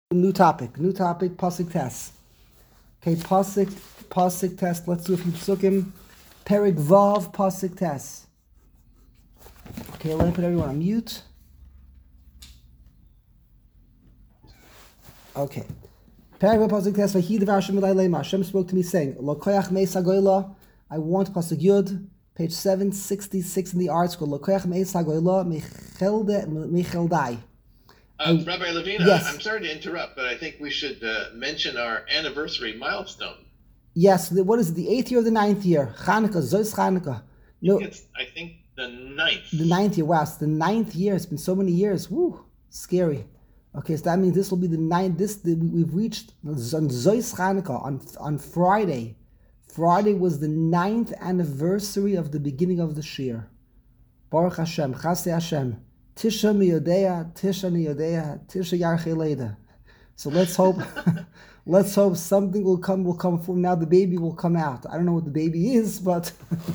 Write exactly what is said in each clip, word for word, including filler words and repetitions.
New topic, new topic, Pasuk test. Okay, Pasuk, Pasuk test. Let's do a few psukim. Perik Vav, Pasuk test. Okay, let me put everyone on mute. Okay. Perik Vav, Pasuk test. V'hi devar Hashem elai leima. Hashem spoke to me saying, Lo koyach meis hagoyla. I want Pasuk Yud, page seven sixty-six in the article. Lo koyach meis hagoyla mechelde mecheldai. Uh, I, Rabbi Levine, yes. I'm sorry to interrupt, but I think we should uh, mention our anniversary milestone. Yes, what is it, the eighth year or the ninth year? Chanukah, Zois Chanukah. No, I think, it's, I think the ninth. The ninth year, wow, it's the ninth year. It's been so many years. Woo, scary. Okay, so that means this will be the ninth, this, the, we've reached on Zois Chanukah, on, on Friday. Friday was the ninth anniversary of the beginning of the Shir. Baruch Hashem, Chasei Hashem. Tisha miyodea, Tisha miyodea, Tisha yarchei leida. So let's hope, let's hope something will come. Will come from now. The baby will come out. I don't know what the baby is, but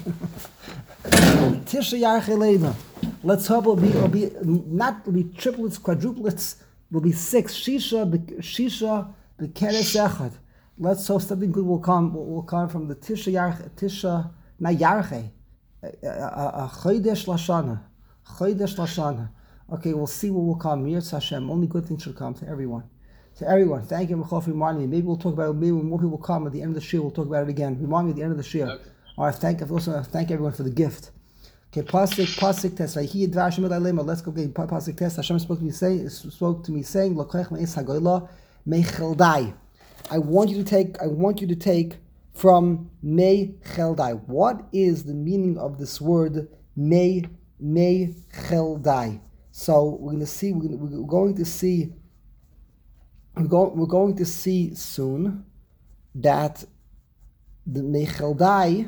Tisha yarchei leida. Let's hope it'll be, it'll be not it'll be triplets, quadruplets. It'll be six. Shisha, shisha, bekeres echad. Let's hope something good will come. Will, will come from the Tisha yarchei, Tisha not yarchei, a chodesh lashana. Chodesh Lashana. Okay, we'll see what will come. Yirtz Hashem. Only good things should come to everyone. To everyone. Thank you, Michal, for reminding me. Maybe we'll talk about it. Maybe when more people come at the end of the Shir, we'll talk about it again. Remind me at the end of the Shir. Okay. All right, thank you. Also, thank everyone for the gift. Okay, Pasuk, Pasuk test. Let's go get Pasuk test. Hashem spoke to me saying, spoke to me saying, I want you to take, I want you to take from Mecheldai. What is the meaning of this word, Mecheldai? Mecheldai. So we're going to see. We're, gonna, we're going to see. We're going. We're going to see soon that the Mecheldai.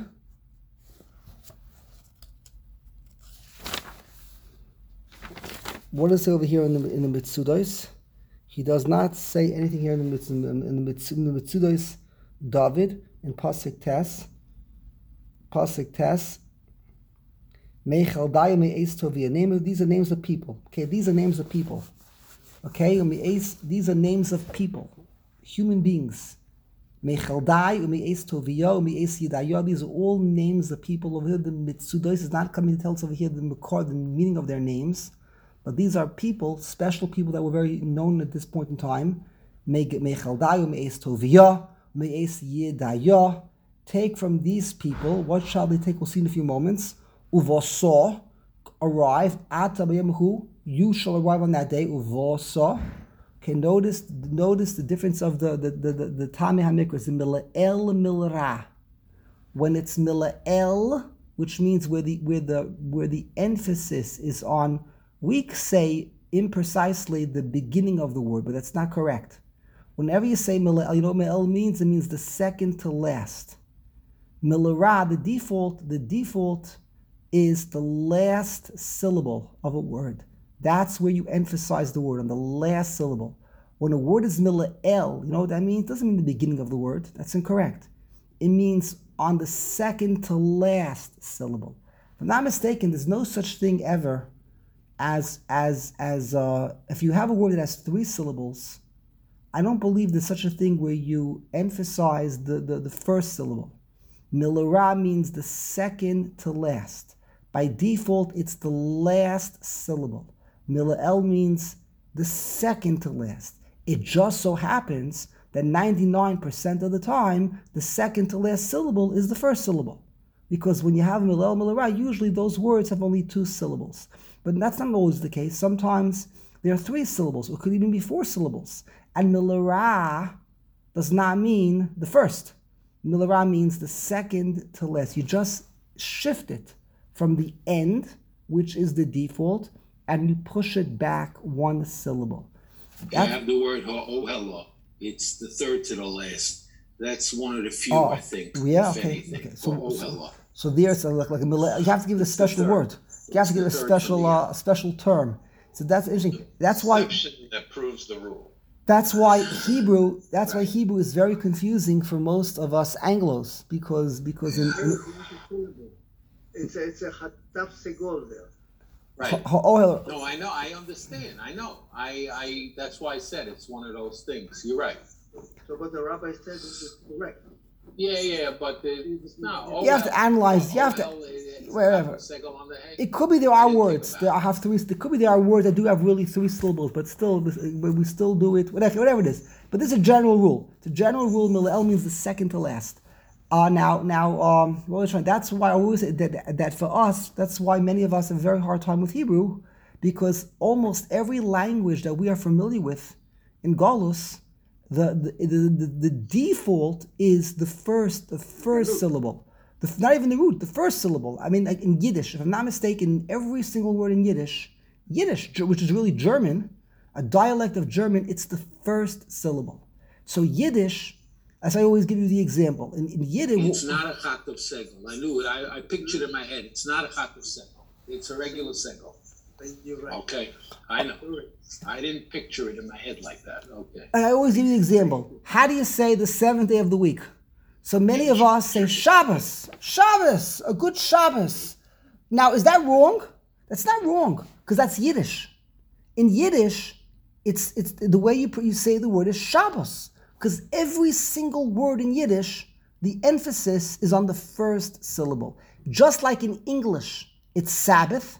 What is it over here in the in the Mitzudos? He does not say anything here in the in the, in the, in the Mitzudos. David in Pasuk Tes. Pasuk Tes. Name of these are names of people. Okay, these are names of people. Okay, these are names of people, human beings. These are all names of people over here. The Mitzudos is not coming to tell us over here the the meaning of their names, but these are people, special people that were very known at this point in time. Take from these people. What shall they take? We'll see in a few moments. Uvosa, arrive at who you shall arrive on that day. Uvosa. Okay, notice notice the difference of the the the the, the Tamei HaMikra, the Mila'el Milra. When it's Mila'el, which means where the where the where the emphasis is on, we say imprecisely the beginning of the word, but that's not correct. Whenever you say Mila'el, you know what Mila'el means? It means the second to last. Milra, the default, the default. is the last syllable of a word. That's where you emphasize the word, on the last syllable. When a word is mila'el, you know what that means? It doesn't mean the beginning of the word. That's incorrect. It means on the second to last syllable. If I'm not mistaken, there's no such thing ever as, as, as uh, if you have a word that has three syllables, I don't believe there's such a thing where you emphasize the, the, the first syllable. Milra means the second to last. By default, it's the last syllable. Mila'el means the second to last. It just so happens that ninety-nine percent of the time, the second to last syllable is the first syllable. Because when you have Mila'el, Milra, usually those words have only two syllables. But that's not always the case. Sometimes there are three syllables, or it could even be four syllables. And Milra does not mean the first. Milra means the second to last. You just shift it from the end, which is the default, and you push it back one syllable. I have the word ha'ohela. It's the third to the last. That's one of the few, oh, I think. Yeah, okay. okay. So, so, so there's a, like, like a millennial. You have to give it a special word. You have to give it a special, uh, a special term. So that's interesting. That's why. Exception that proves the rule. That's why Hebrew. That's why Hebrew is very confusing for most of us Anglos, because because in. in It's a, it's a Hataf Segol there. Right. Ha'ohel. No, I know. I understand. I know. I, I. That's why I said it's one of those things. You're right. So what the rabbi said is correct. Yeah, yeah, but the, no. You have to analyze. You have to. Wherever. It could be there are words. There are have three. There could be there are words that do have really three syllables, but still, but we still do it. Whatever, whatever it is. But this is a general rule. The general rule. Milel means the second to last. Uh, now, now, um, that's why I always say that, that for us, that's why many of us have a very hard time with Hebrew, because almost every language that we are familiar with in Galus, the the, the, the, the default is the first the first syllable, the, not even the root, the first syllable. I mean, like in Yiddish, if I'm not mistaken, every single word in Yiddish, Yiddish, which is really German, a dialect of German, it's the first syllable. So Yiddish. As I always give you the example, in, in Yiddish... It's not a chat of segel. I knew it. I, I pictured it in my head. It's not a chat of segel. It's a regular segel. You're right. Okay, I know. I didn't picture it in my head like that. Okay. I always give you the example. How do you say the seventh day of the week? So many of us say Shabbos. Shabbos, a good Shabbos. Now, is that wrong? That's not wrong, because that's Yiddish. In Yiddish, it's it's the way you, you say the word is Shabbos. Because every single word in Yiddish, the emphasis is on the first syllable. Just like in English, it's Sabbath.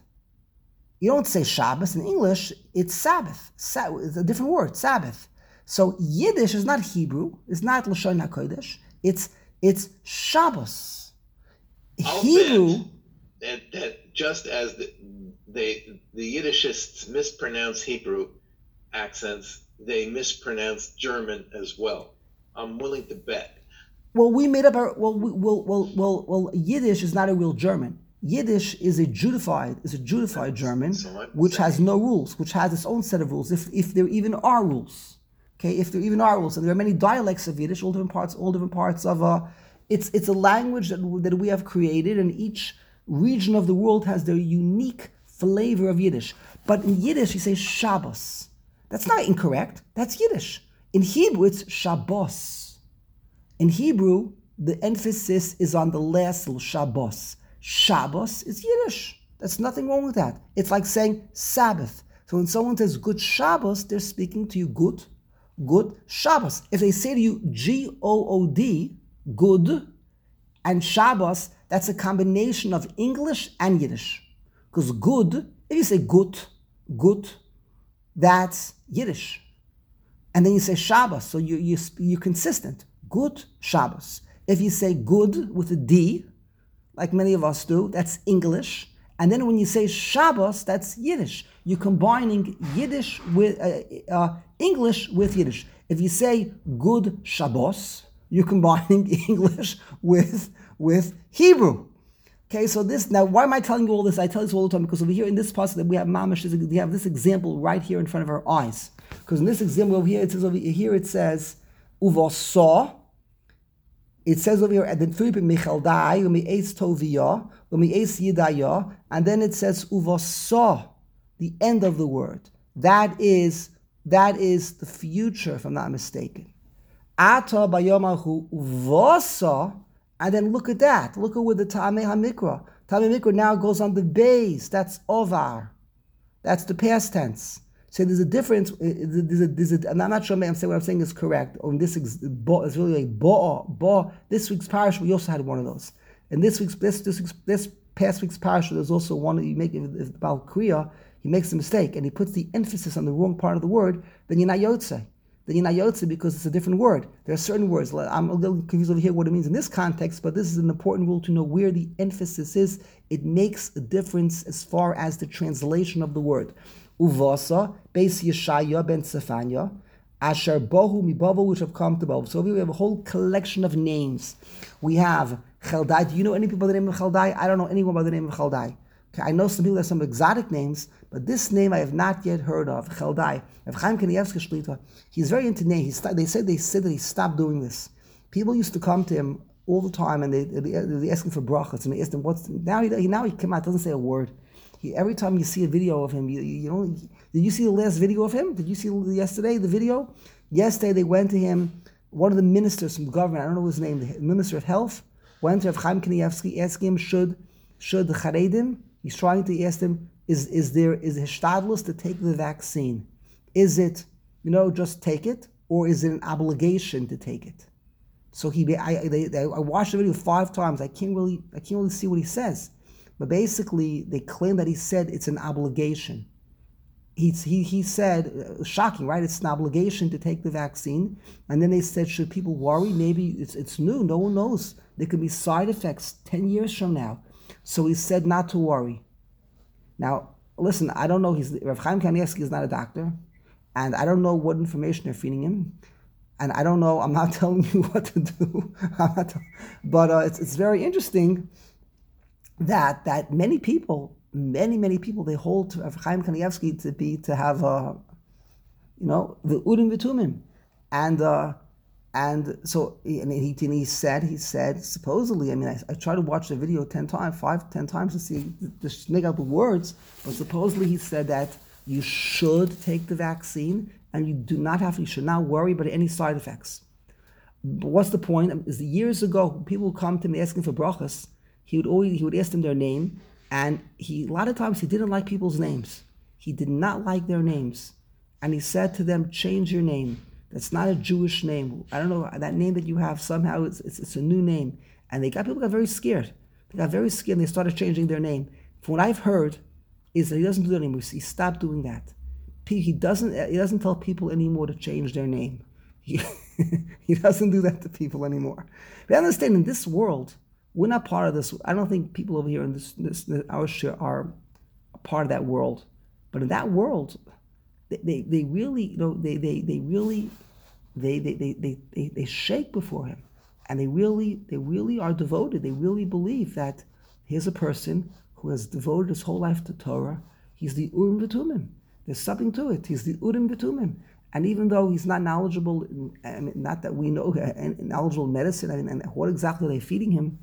You don't say Shabbos. In English, it's Sabbath. It's a different word, Sabbath. So Yiddish is not Hebrew. It's not Lashon HaKodesh. It's it's Shabbos. I'll Hebrew... That, that just as the, they, the Yiddishists mispronounce Hebrew accents, they mispronounce German as well. I'm willing to bet. Well, we made up our well, we, well, well, well, well. Yiddish is not a real German. Yiddish is a Judified, is a Judified German, So which has no rules, which has its own set of rules. If if there even are rules, okay, if there even are rules, and there are many dialects of Yiddish, all different parts, all different parts of uh, it's it's a language that that we have created, and each region of the world has their unique flavor of Yiddish. But in Yiddish, you say Shabbos. That's not incorrect. That's Yiddish. In Hebrew, it's Shabbos. In Hebrew, the emphasis is on the last syllable, Shabbos. Shabbos is Yiddish. There's nothing wrong with that. It's like saying Sabbath. So when someone says good Shabbos, they're speaking to you good, good Shabbos. If they say to you G O O D, good, and Shabbos, that's a combination of English and Yiddish. Because good, if you say good, good, that's Yiddish. And then you say Shabbos, so you, you, you're consistent. Good Shabbos. If you say good with a D, like many of us do, that's English. And then when you say Shabbos, that's Yiddish. You're combining Yiddish with uh, uh, English with Yiddish. If you say good Shabbos, you're combining English with, with Hebrew. Okay, so this, now why am I telling you all this? I tell this all the time because over here in this passage that we have mamash, we have this example right here in front of our eyes. Because in this example over here, it says over here, it says, Uvasaw. It says over here, at the three Michaldai, Umi Eis Toviyah, Umi Eis Yidayah, and then it says Uvasaw, the end of the word. That is, that is the future, if I'm not mistaken. Ata Bayomahu Uvasa. And then look at that. Look at with the Tameh HaMikra. Tameh HaMikra now goes on the base. That's Ovar. That's the past tense. So there's a difference. There's a, there's a, I'm not sure I'm saying what I'm saying is correct. Or in this, it's really like Bo'ah. Bo'ah. This week's parish, we also had one of those. And this week's, this, this, week's, this past week's parish, there's also one that you make, about Kriya, he makes a mistake and he puts the emphasis on the wrong part of the word, then you're not Yotzei. Then you're not Yotze because it's a different word. There are certain words. I'm a little confused over here what it means in this context, but this is an important rule to know where the emphasis is. It makes a difference as far as the translation of the word. Uvasa, Beis Yeshaya ben Sefanya, Asher Bohu Mibavo, which have come to Bohu. So we have a whole collection of names. We have Chaldai. Do you know any people by the name of Chaldai? I don't know anyone by the name of Chaldai. Okay, I know some people have some exotic names, but this name I have not yet heard of, Chaldai. Chaim Kanievsky Shlita, he's very into names. They said they said that he stopped doing this. People used to come to him all the time and they they, they ask him for brachas and they asked him what's now he now he came out doesn't say a word. He, every time you see a video of him, you, you know, did you see the last video of him? Did you see yesterday the video? Yesterday they went to him. One of the ministers from the government, I don't know his name, the Minister of Health, went to Chaim Kanievsky asking him should should the Charedim. He's trying to ask them, Is is there is hishtadlus to take the vaccine? Is it, you know, just take it, or is it an obligation to take it? So he, I, they, they, I watched the video five times. I can't really, I can't really see what he says, but basically they claim that he said it's an obligation. He he he said, uh, shocking, right? It's an obligation to take the vaccine, and then they said, should people worry? Maybe it's it's new. No one knows. There could be side effects ten years from now. So he said not to worry. Now, listen, I don't know. He's Rav Chaim Kanievsky is not a doctor, and I don't know what information they're feeding him. And I don't know, I'm not telling you what to do, I'm not tell- but uh, it's it's very interesting that that many people, many, many people, they hold to Rav Chaim Kanievsky to be, to have, uh, you know, the Urim V'Tumim. And uh, and so, and he, and he said, he said, supposedly, I mean, I, I tried to watch the video ten times, five, ten times to see, to make out the words, but supposedly he said that you should take the vaccine, and you do not have to, you should not worry about any side effects. But what's the point? Is years ago, people would come to me asking for brachas. He would always, he would ask them their name, and he, a lot of times he didn't like people's names. He did not like their names. And he said to them, change your name. That's not a Jewish name. I don't know, that name that you have, somehow it's, it's, it's a new name. And they got, people got very scared. They got very scared, and they started changing their name. From what I've heard, is that he doesn't do that anymore. He stopped doing that. He doesn't. He doesn't tell people anymore to change their name. He, he doesn't do that to people anymore. But understand, in this world, we're not part of this. I don't think people over here in this, this our share are a part of that world. But in that world, they, they, they really, you know, they they they really, they they, they they they they shake before him, and they really they really are devoted. They really believe that here's a person who has devoted his whole life to Torah. He's the Urim V'Tumim. There's something to it. He's the Urim V'Tumim. And even though he's not knowledgeable, in, I mean, not that we know, uh, knowledgeable in medicine, I mean, and what exactly are they feeding him?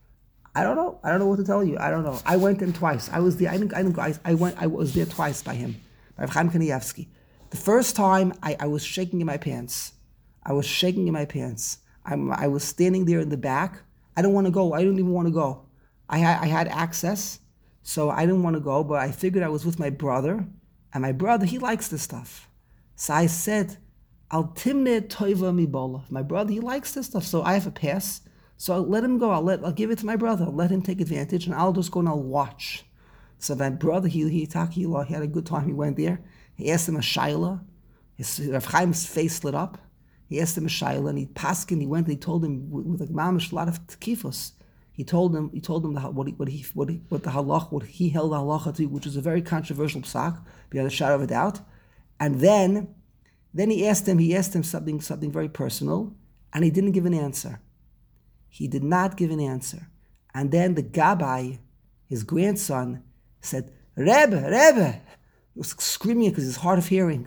I don't know. I don't know what to tell you. I don't know. I went in twice. I was there. I didn't, I didn't go. I, I went. I was there twice by him, by Rav Chaim Kanievsky. The first time, I, I was shaking in my pants. I was shaking in my pants. I'm, I was standing there in the back. I didn't want to go. I didn't even want to go. I had I had access, so I didn't want to go. But I figured I was with my brother. And my brother, he likes this stuff. So I said, Al timne toiva mi bola. My brother, he likes this stuff, so I have a pass. So I'll let him go. I'll let I'll give it to my brother. I'll let him take advantage, and I'll just go and I'll watch. So my brother, he he he, he had a good time. He went there. He asked him a shaila. His Rav Chaim's face lit up. He asked him a shaila, and he paskin. He went and he told him with, with a mamish a lot of tekifos. He told him. He told him the, what he what he what he, what the halach what he held the halacha to, which is a very controversial psak, beyond a shadow of a doubt. And then, then he asked him. He asked him something something very personal, and he didn't give an answer. He did not give an answer. And then the Gabbai, his grandson, said, "Rebbe, Rebbe," he was screaming because he's hard of hearing.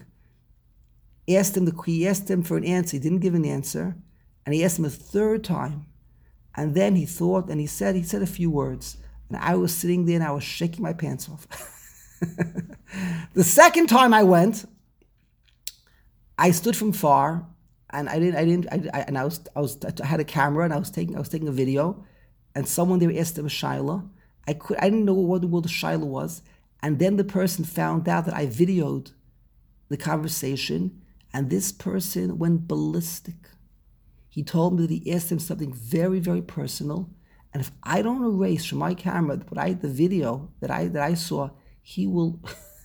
He asked him the he asked him for an answer. He didn't give an answer, and he asked him a third time. And then he thought, and he said, he said a few words. And I was sitting there and I was shaking my pants off. The second time I went, I stood from far, and I didn't, I didn't, I, I, and I was, I was, I had a camera, and I was taking, I was taking a video, and someone there asked him a shaila. I could, I didn't know what the word shaila was, and then the person found out that I videoed the conversation, and this person went ballistic. He told me that he asked him something very, very personal, and if I don't erase from my camera what I, the video that I that I saw, he will.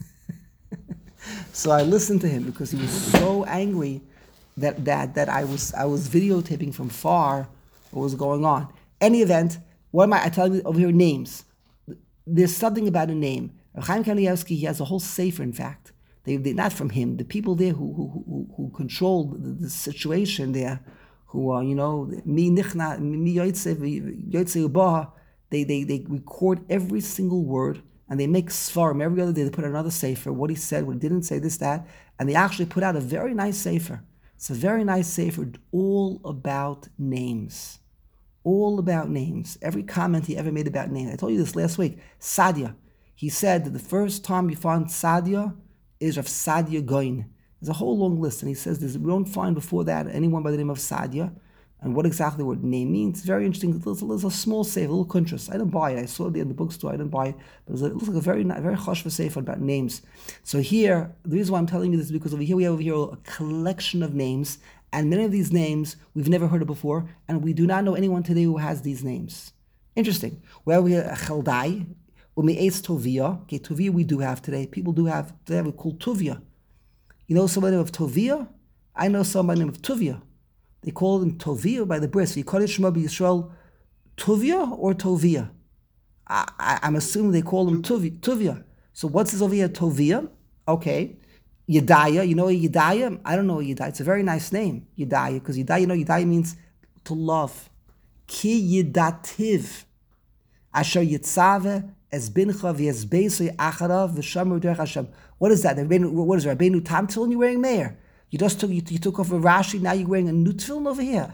So I listened to him because he was so angry that that that I was I was videotaping from far what was going on. Any event, what am I? I tell you over here names. There's something about a name. Chaim Kanievsky, he has a whole sefer. In fact, they they not from him. The people there who who who, who controlled the, the situation there. Who are, you know, mi nichna, mi yoytze, yoytze ubaha, they, they, they record every single word, and they make svarim. Every other day they put another sefer, what he said, what he didn't say, this, that, and they actually put out a very nice sefer. It's a very nice sefer, all about names. All about names. Every comment he ever made about names. I told you this last week. Sadia. He said that the first time you find Sadia is of Sadia Goin. There's a whole long list, and he says there's, we don't find before that anyone by the name of Sadia. and what exactly the word name means. It's very interesting. It's a, it's a small sefer, a little contrast. I didn't buy it. I saw it in the bookstore. I didn't buy it. But it looks like a very, very chashva sefer about names. So here, the reason why I'm telling you this is because over here we have over here a collection of names, and many of these names we've never heard of before, and we do not know anyone today who has these names. Interesting. Well, we have Chaldai, Ume'ez Tovia. Okay, Tovia we do have today. People do have, they have a called Tovia. You know somebody of Tovia? I know somebody named Tovia. They call them Tovia by the bris. You call it Shema Yisrael Tovia or Tovia? I, I, I'm assuming they call them Tovia. Tovia. So what's this over here? Tovia. Okay. Yedaya. You know Yedaya? I don't know Yedaya. It's a very nice name. Yedaya. Because Yedaya, you know, Yedaya means to love. Ki Yedativ. Asher Yitzave es bincha v'yezbeisoi acharav v'shamru derech Hashem. What is that? What is it? Rabbeinu Tam Tefillin you're wearing there? You just took you, you took off a Rashi, now you're wearing a new tefillin over here.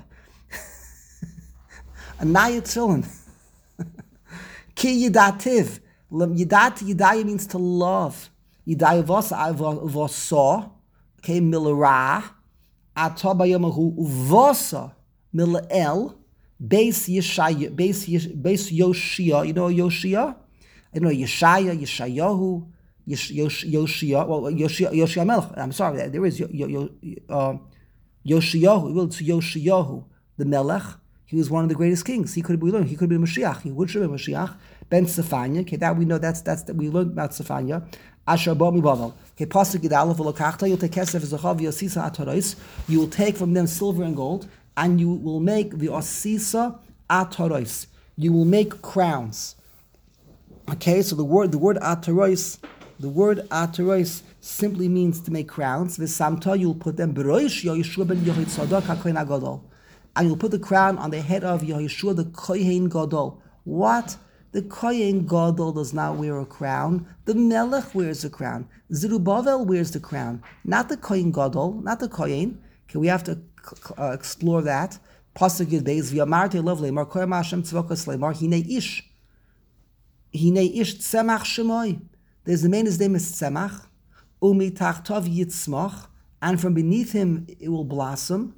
A naya tefillin. Ki yidativ. Yidat, yidaya means to love. Yidaya vasa, okay, milara, atabayamahu, uvasa, milael, Beis Yeshaya, Beis Yoshia. You know Yoshia? I know Yeshaya, Yeshayahu, Yoshia. Well, Yoshia, Yoshia Melech. I'm sorry, there is uh, Yoshiyahu. Well, it's Yoshiyahu, the Melech. He was one of the greatest kings. He could be learned. He could be Mashiach. He would be Mashiach. Ben Sefania. Okay, that we know. That's that's that we learned about Sefania. Asher Bo Mibavel. Okay, pasuk Yidalef V'Lokachta. You'll take Kesef Zachav Yosisa Ataros. You will take from them silver and gold, and you will make the Osisa Ataros. You will make crowns. Okay, so the word the word Ataros, the word Ataros simply means to make crowns. V'Samta, you'll put them B'Roish Yeshua ben Yehoitzadok HaKohen HaGadol. And you'll put the crown on the head of Yehoshua, the Kohen Gadol. What? The Kohen Gadol does not wear a crown. The Melech wears a crown. Zerubbabel wears the crown. Not the Kohen Gadol, not the Kohen. Okay, we have to uh, explore that. Pasuk Yud Beis, V'yamarte lovely, Mar Koyam Hashem Tzvokos Leimar, Hinei Ish. Hinei Ish Tzemach Shemoi. There's the man, his name is Tzemach. Umi Tachtov Yitzmach. And from beneath him it will blossom.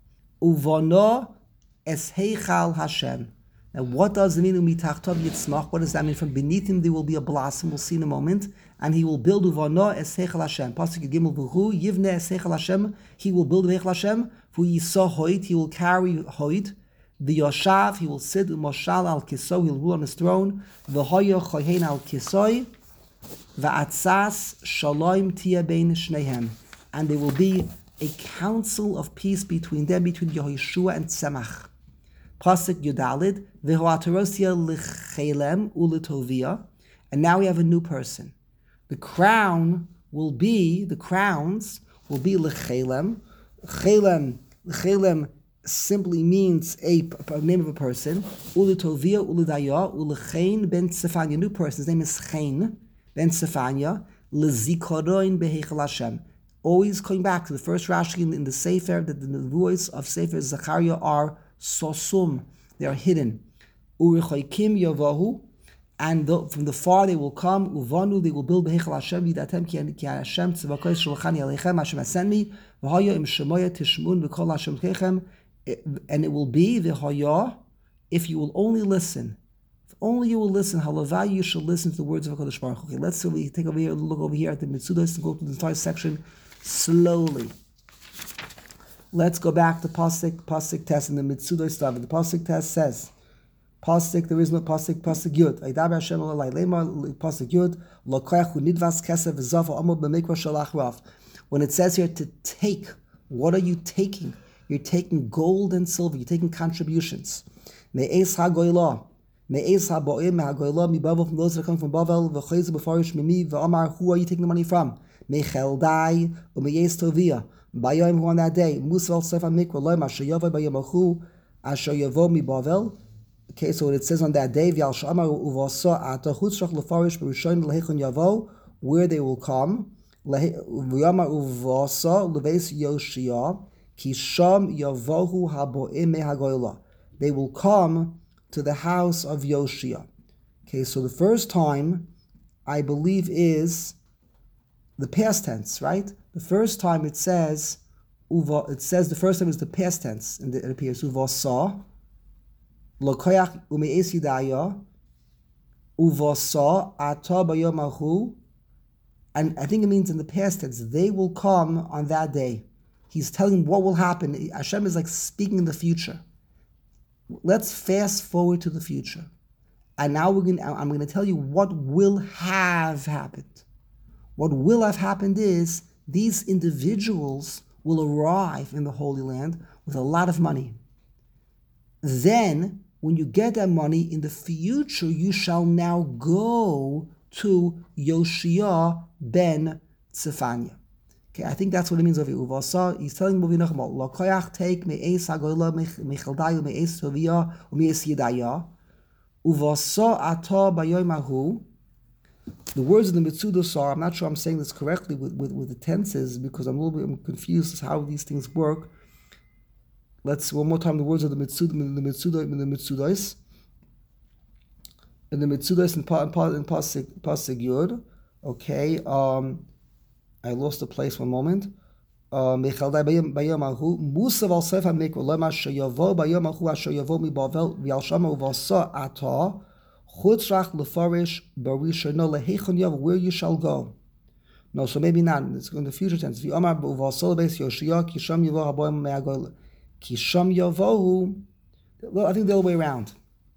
Uvono es heichal Hashem. Now, what does it mean? Umitachtav yitzmach. What does that mean? From beneath him there will be a blossom. We'll see in a moment. And he will build uvono es heichal Hashem. Pasuk Gimel v'hu yivne es heichal Hashem. He will build heichal Hashem. V'hu yisah hoid. He will carry hoid. V'yoshav. He will sit umoshal al kiso. He will rule on his throne. V'hoyo chohen al kisoi. V'atzas shalom tia bein shnehem. And there will be a council of peace between them, between Yehoshua and Tzemach. Pasuk Yudalid, V'hoatarosia l'chelem u'letovia. And now we have a new person. The crown will be, the crowns will be l'chelem. Chelem, l'chelem simply means a, a name of a person. U'letovia, u'ledaya, u'lechein ben Tzefania. New person, his name is Chein ben Tzefania. L'zikaroin beheichel Hashem. Always coming back to the first Rashi in, in the Sefer, that the voice of Sefer Zechariah are sosum, they are hidden. Urichoikim yavahu, and the, from the far they will come. Uvanu, they will build beheichel Hashem yidatem ki Hashem tzvakos shulchani aleichem Hashem has sent me. V'haya im shemoya tishmun v'kol Hashem keichem, and it will be v'haya if you will only listen. If only you will listen. Halavai, you shall listen to the words of HaKadosh Baruch Hu. Okay, let's see, take over here, look over here at the Mitzudos and go to the entire section slowly. Let's go back to Pasuk, Pasuk test in the Mitzudos stuff. The Pasuk test says, Pasuk, there is no Pasuk, Pasuk Yud. Aidaber Hashem Olai Leimar, Pasuk Yud, Lokoach Hu Nidvas Kesef V'Zav Amo B'Mikra Shalach Rav. When it says here to take, what are you taking? You're taking gold and silver, you're taking contributions. Me'ez HaGoylah. Me'ez ha'bo'im ha'goylah mi'bavel, from those that come from Bavel, v'choyz b'farish mimi, v'amar, who are you taking the money from? Me'cheldai, u'me'yez tovia, b'ayom who on that day, musval sefa mikra, loim asher yavoi b'yomachu, asher yavo mi'bavel. Okay, so it says on that day, v'yal sh'amar u'vasa ata chutzrach l'farish b'rishon l'hechon yavo, where they will come, v'yamar u'vasa l'veis Yoshia, ki sham yavohu ha'bo'im me'hagoylah. They will come to the house of Yoshia. Okay, so the first time, I believe, is the past tense, right? The first time it says, uva. It says the first time is the past tense, and it appears uva saw. Lokoyach umeis yidaya. Uva saw ata bayom. And I think it means in the past tense, they will come on that day. He's telling what will happen. Hashem is like speaking in the future. Let's fast forward to the future. And now we're going. I'm going to tell you what will have happened. What will have happened is these individuals will arrive in the Holy Land with a lot of money. Then, when you get that money in the future, you shall now go to Yoshia ben Tzefania. Okay, I think that's what it means over here. Uvasa, he's telling Movie Nachmal, Lokoyach take me'es hagola mechaldayu me'es tovia u'me'es yedaya. Uvasa ata bayoim ahu. The words of the Mitzudos are, I'm not sure I'm saying this correctly with, with, with the tenses because I'm a little bit I'm confused as how these things work. Let's one more time the words of the Mitzud, the Mitzudos, the Mitzudos. In the Mitzudos in Pasig Pasig Yud. Okay, um, I lost the place one moment. Mechaldai bayom ahu musav al sefer mikra lema sheyavo bayom ahu asher yavo mi bavel v'yalshama uvasa ata chutzrach lefarish barishano lehechon yav where you shall go. No, so maybe not. It's in the future tense. V'yomar uvasa lebeis Yoshia kisham yavo haboyim me'agoyle kisham yavohu. I think the other way around.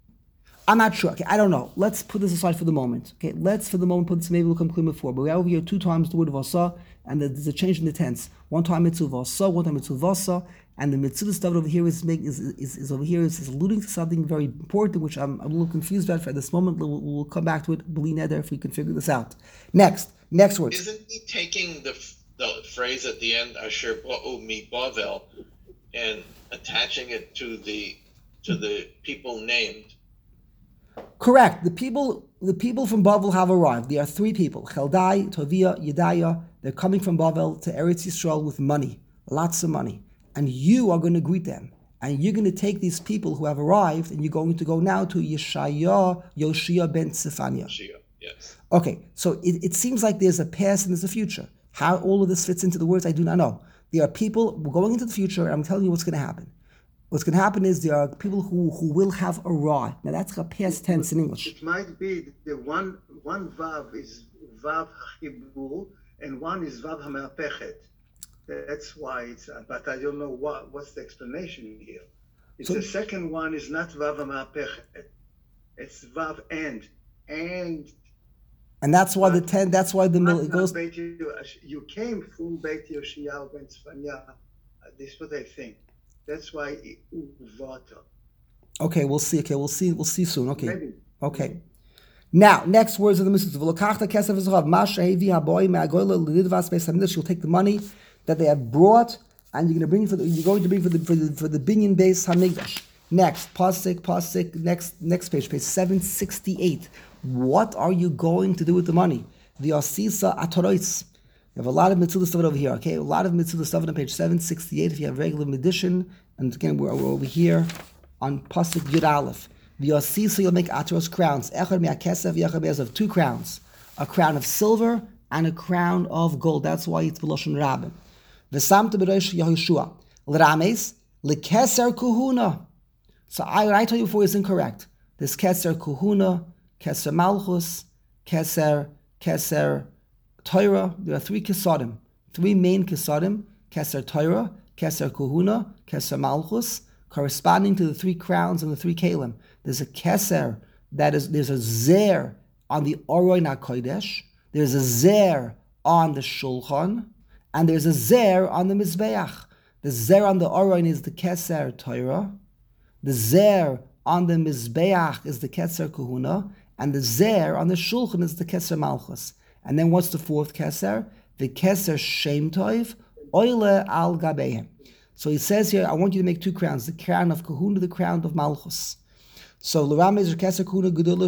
I'm not sure. Okay, I don't know. Let's put this aside for the moment. Okay, let's for the moment put this. Maybe we'll come clear before. But we have over here two times the word vasa, and there's a change in the tense. One time it's vasa, one time it's vasa, and the mitzvah stuff over here is making is, is, is over here is, is alluding to something very important, which I'm, I'm a little confused about for this moment. We'll, we'll come back to it. B'li neder if we can figure this out. Next, next word. Isn't he taking the the phrase at the end asher ba'u mi bavel and attaching it to the to the people named? Correct. The people, the people from Bavel have arrived. There are three people: Cheldai, Tovia, Yedaya. They're coming from Bavel to Eretz Yisrael with money, lots of money, and you are going to greet them. And you're going to take these people who have arrived, and you're going to go now to Yeshaya, Yoshia ben Tzefania. Yoshia, yes. Okay, so it, it seems like there's a past and there's a future. How all of this fits into the words, I do not know. There are people going into the future, and I'm telling you what's going to happen. What's going to happen is there are people who, who will have arrived. Now that's a past tense in English. It might be the one one vav is vav chibur and one is vav hamerpechet. That's why it's. But I don't know what what's the explanation here. It's so, the second one is not vav hamerpechet. It's vav and and. And that's why the ten. That's why the middle it goes. Beit, you came from Beit Yoshiyahu ben Tzefania. This is what I think. That's why uvata. Okay, we'll see. Okay, we'll see. We'll see soon. Okay. Maybe. Okay. Now, next words of the mitzvah. V'lokachta kesef v'zochav masha hevi haboy me'agoyle l'nidvas beis hamikdash. You'll take the money that they have brought, and you're going to bring for the, you're going to bring for the for the, for the binyan beis hamikdash. Next, pasuk, pasuk. Next, next page, page seven sixty-eight. What are you going to do with the money? The asisa atorois. You have a lot of mitzvah stuff over here, okay? A lot of mitzvah stuff on page seven sixty-eight if you have regular edition. And again, we're, we're over here on Pasuk Yud Aleph. V'yasisa, you'll make atros crowns. Echad me'akesef, echad of two crowns. A crown of silver and a crown of gold. That's why it's B'loshen Rabbin. V'samta b'rosh Yehoshua. L'rames, l'keser kuhuna. So I, what I told you before is incorrect. There's keser kuhuna, keser malchus, keser, keser, Torah. There are three kesadim, three main kesadim: keser Torah, keser Kuhuna, keser Malchus, corresponding to the three crowns and the three kalim. There's a keser that is there's a zer on the Oroin HaKodesh. There's a zer on the Shulchan, and there's a zer on the Mizbeach. The zer on the Oroin is the keser Torah. The zer on the Mizbeach is the keser Kuhuna, and the zer on the Shulchan is the keser Malchus. And then what's the fourth keser? The keser shem toiv oile al gabehem. So he says here, I want you to make two crowns: the crown of Kahuna, the crown of Malchus. So l'ramesh keser Kahuna gedola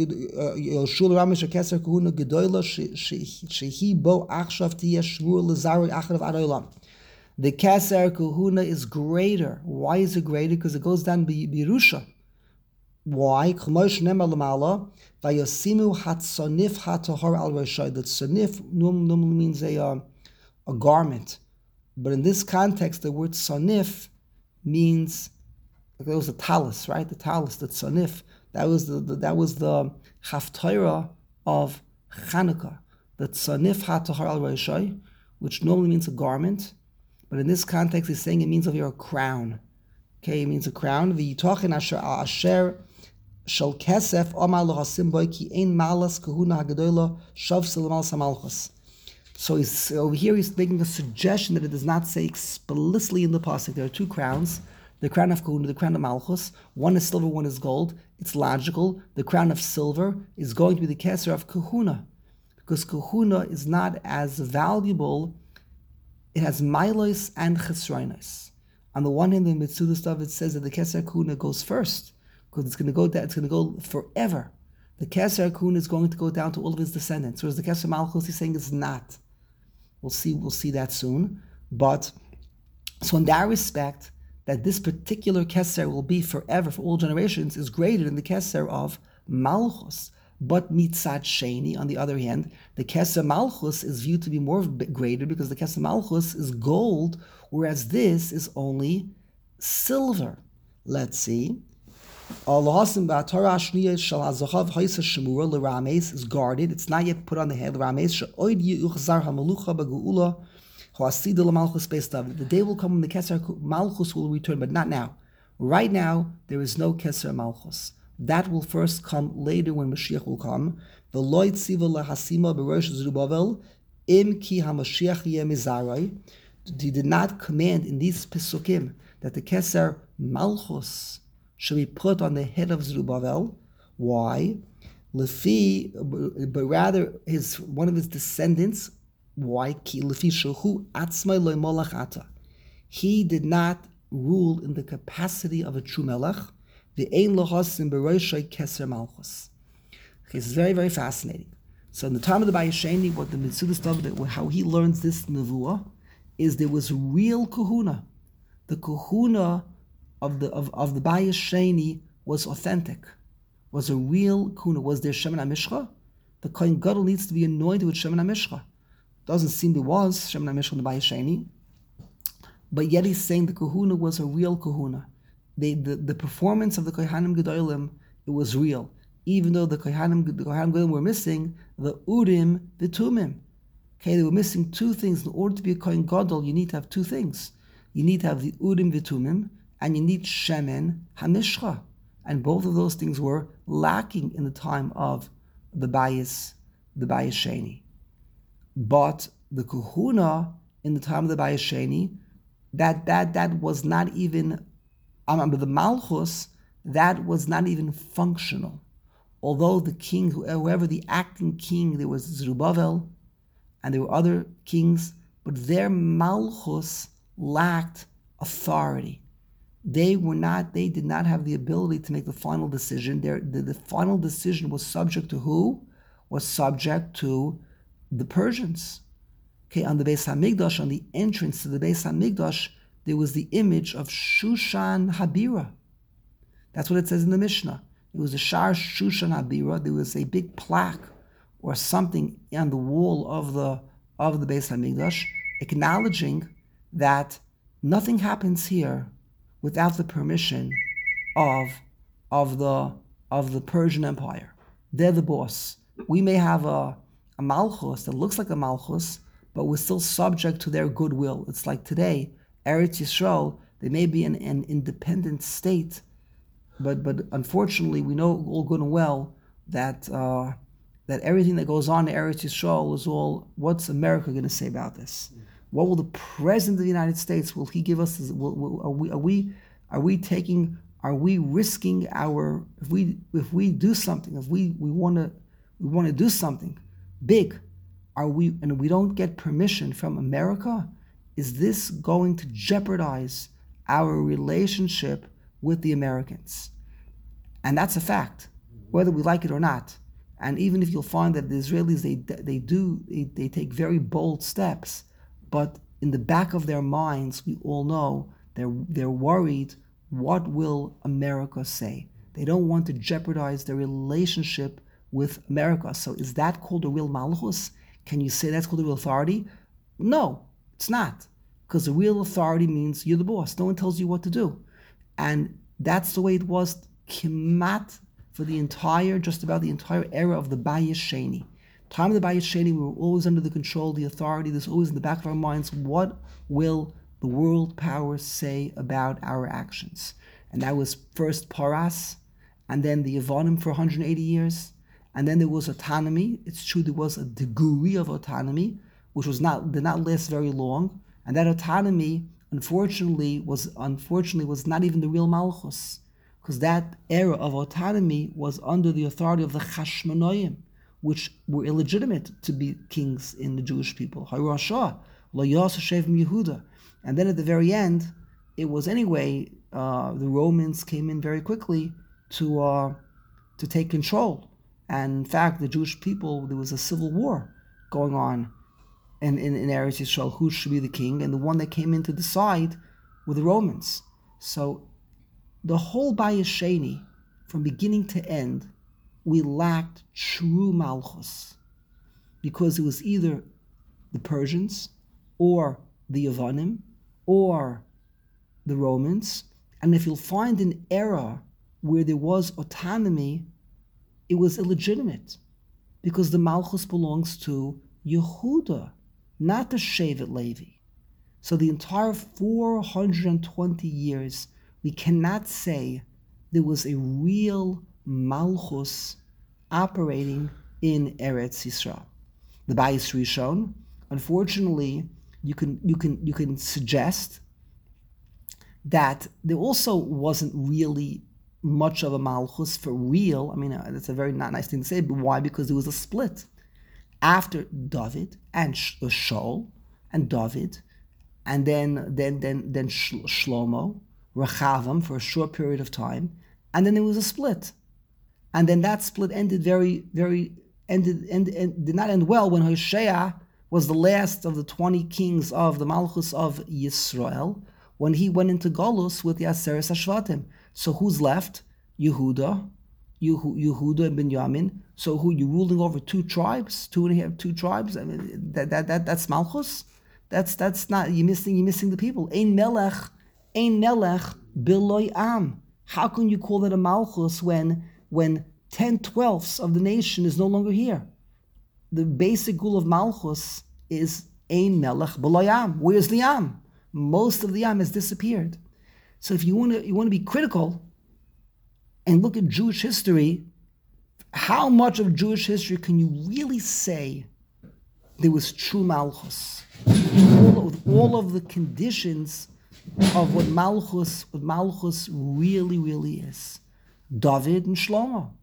Yoshua l'ramesh keser Kahuna gedola shehi bo achshav tiyeh shvur l'zarui acharav adolam. The keser Kahuna is greater. Why is it greater? Because it goes down b'Yerusha. Why? Ch'mosh nema l'mala. Vayosimu hatzonif hatahor al roshay. That sonif normally means a uh, a garment. But in this context, the word sonif means, there was a talus, right? The talus, the sonif, that was the, the that was the haftarah of Chanukah. The sonif hatahar al roshai, which normally means a garment, but in this context, he's saying it means of your crown. Okay, it means a crown. V'yitochin asher asher shel kesef omar lo hasim boy ki ein malas kahuna hagadola shav selamal samalchus. So he's, over here he's making a suggestion that it does not say explicitly in the pasuk. There are two crowns, the crown of kahuna, the crown of malchus. One is silver, one is gold. It's logical. The crown of silver is going to be the keser of kahuna, because kahuna is not as valuable. It has milos and chesronos. On the one hand, in Mitzudas David says that the keser kahuna goes first, because it's going to go down, it's going to go forever. The keser kahuna is going to go down to all of his descendants, whereas the keser malchus he's saying is not. We'll see. We'll see that soon. But so in that respect, that this particular keser will be forever for all generations is greater than the keser of malchus. But mitzad sheni, on the other hand, the keser malchus is viewed to be more greater because the keser malchus is gold, whereas this is only silver. Let's see. Is guarded. It's not yet put on the head. The day will come when the keser malchus will return, but not now. Right now, there is no keser malchus. That will first come later when Mashiach will come. The loy tziva lahasima b'rosh Zerubbabel im ki hamashiach yeh mizarai. He did not command in these pesukim that the keser malchus should be put on the head of Zerubbabel. Why? Lefi, but rather his one of his descendants. Why? Ki lefi shehu atzmai loy molach ata. He did not rule in the capacity of a true melech. The ein lohasim beroshai keser malchus. It's very, very fascinating. So in the time of the Bayesheni, what the Mitzudas David, how he learns this nevuah, is there was real kahuna. The kahuna of the of, of the Bayesheni was authentic, was a real kahuna. Was there Shemin HaMishcha? The Kohen Gadol needs to be anointed with Shemin HaMishcha. Doesn't seem there was Shemin HaMishcha in the Bayesheni, but yet he's saying the kahuna was a real kahuna. They, the, the performance of the Kohanim Gedolim, it was real. Even though the Kohanim, the Kohanim Gedolim were missing the Urim, the Tumim. Okay, they were missing two things. In order to be a Kohen Gadol, you need to have two things. You need to have the Urim, the Tumim, and you need Shemen HaMishcha. And both of those things were lacking in the time of the Bayis, the Bayis Sheni. But the Kahuna in the time of the Bayis Sheni, that, that, that was not even, um, the Malchus, that was not even functional. Although the king, whoever the acting king, there was Zerubbabel, and there were other kings, but their Malchus lacked authority. They were not, they did not have the ability to make the final decision. Their, the, the final decision was subject to who? Was subject to the Persians. Okay, on the Beis HaMikdash, on the entrance to the Beis HaMikdash, there was the image of Shushan Habira. That's what it says in the Mishnah. It was a Shar Shushan Habira. There was a big plaque or something on the wall of the of the Beis HaMikdash acknowledging that nothing happens here without the permission of, of, the, of the Persian Empire. They're the boss. We may have a, a Malchus that looks like a Malchus, but we're still subject to their goodwill. It's like today, Eretz Yisrael, they may be an, an independent state, but but unfortunately, we know all good and well that uh, that everything that goes on in Eretz Yisrael is all, what's America going to say about this? What will the President of the United States, will he give us? Will, will, are we are we are we taking? Are we risking our? If we if we do something, if we we want to we want to do something big, are we and we don't get permission from America? Is this going to jeopardize our relationship with the Americans? And that's a fact, whether we like it or not. And even if you'll find that the Israelis they they do they, they take very bold steps. But in the back of their minds, we all know they're they're worried, what will America say? They don't want to jeopardize their relationship with America. So is that called a real malchus? Can you say that's called a real authority? No, it's not. because the real authority means you're the boss. No one tells you what to do. And that's the way it was kimat for the entire, just about the entire era of the Bayis Sheni. Time of the Bayis Sheni, we were always under the control, the authority. There's always in the back of our minds, what will the world powers say about our actions? And that was first Paras, and then the Yevonim for one hundred eighty years, and then there was autonomy. It's true there was a degree of autonomy, which was not did not last very long, and that autonomy, unfortunately, was unfortunately was not even the real Malchus, because that era of autonomy was under the authority of the Chashmonoim, which were illegitimate to be kings in the Jewish people. Harashah, Lo Yosef Yehuda. And then at the very end, it was anyway, uh, the Romans came in very quickly to uh, to take control. And in fact, the Jewish people, there was a civil war going on in, in, in Eretz Yisrael, who should be the king, and the one that came in to decide were the Romans. So the whole Bayis Sheni, from beginning to end, we lacked true Malchus, because it was either the Persians, or the Yevonim, or the Romans. And if you'll find an era where there was autonomy, it was illegitimate, because the Malchus belongs to Yehuda, not to Shevet Levi. So the entire four hundred twenty years, we cannot say there was a real Malchus operating in Eretz Yisrael. The Bayis Rishon, unfortunately, you can you can you can suggest that there also wasn't really much of a Malchus for real. I mean, uh, that's a very not nice thing to say, but why? Because there was a split after David and Sh- uh, Shaul and David, and then then then then Sh- Shlomo, Rechavam for a short period of time, and then there was a split, and then that split ended very very ended ended, ended did not end well when Hoshea was the last of the twenty kings of the Malchus of Yisrael, when he went into Golus with the Aseres Hashvatim. So who's left? Yehuda, Yehu, Yehuda and Binyamin. So who, you ruling over two tribes, two and a half, two tribes? I mean, that that that that's Malchus. That's that's not you missing. You missing the people. Ein Melech, Ein Melech Biloi Am. How can you call that a Malchus when when ten twelfths of the nation is no longer here? The basic goal of Malchus is Ein Melech Biloi Am. Where's the Am? Most of the Am has disappeared. So if you want to you want to be critical and look at Jewish history, how much of Jewish history can you really say there was true Malchus? All of, all of the conditions of what Malchus, what Malchus really, really is. David and Shlomo.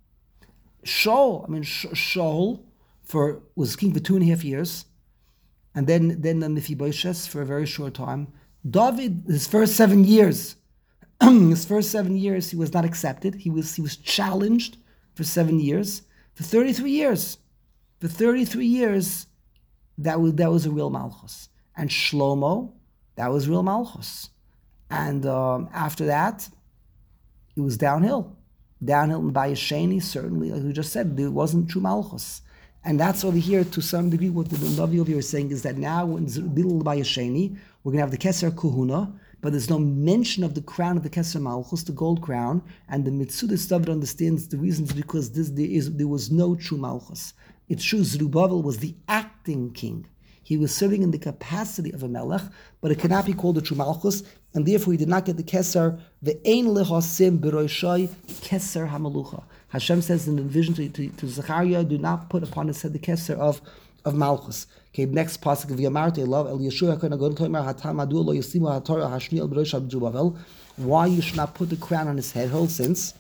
Shaul, I mean, Shaul for was king for two and a half years, and then then Mephibosheth for a very short time. David, his first seven years, his first seven years, he was not accepted. He was he was challenged for seven years. For thirty-three years, for thirty-three years, that was that was a real Malchus. And Shlomo, that was real Malchus. And um, after that, it was downhill, downhill in Bayis Sheni. Certainly, like we just said, there wasn't true Malchus. And that's over here, to some degree, what the Navi over here is saying is that now in Zidul Bayis Sheni, we're going to have the Keser Kuhuna, but there's no mention of the crown of the Keser Malchus, the gold crown, and the Mitzudas David understands the reasons because this, there, is, there was no true Malchus. It's true, Zerubbabel was the acting king. He was serving in the capacity of a melech, but it cannot be called a true Malchus, and therefore he did not get the Keser, ve'ein lechasim b'roshai Keser HaMalucha. Hashem says in the vision to, to, to Zechariah, do not put upon his head the Keser of, of Malchus. Okay, next pasuk of Yamarti, love El Yeshua Kohen Agon Tomer Hatam Adu Lo Yisimu HaTorah Hashni El B'Rosh Zerubbabel. Why you should not put the crown on his head? Hold since